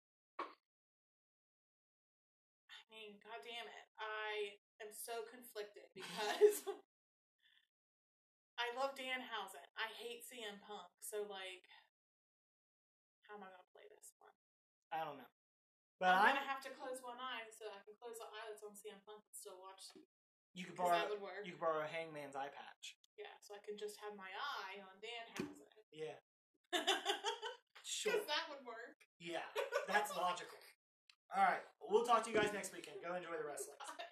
I mean, god damn it. I am so conflicted because I love Danhausen. I hate C M Punk. So, like, how am I going to play this one? I don't know. But I'm I'm, going to have to close one eye so I can close the eyelids on C M Punk and still watch. You could borrow. That would work. You could borrow Hangman's eye patch. Yeah, so I can just have my eye on Danhausen. Yeah. Sure. Because that would work. Yeah, that's logical. All right, we'll talk to you guys next weekend. Go enjoy the wrestling.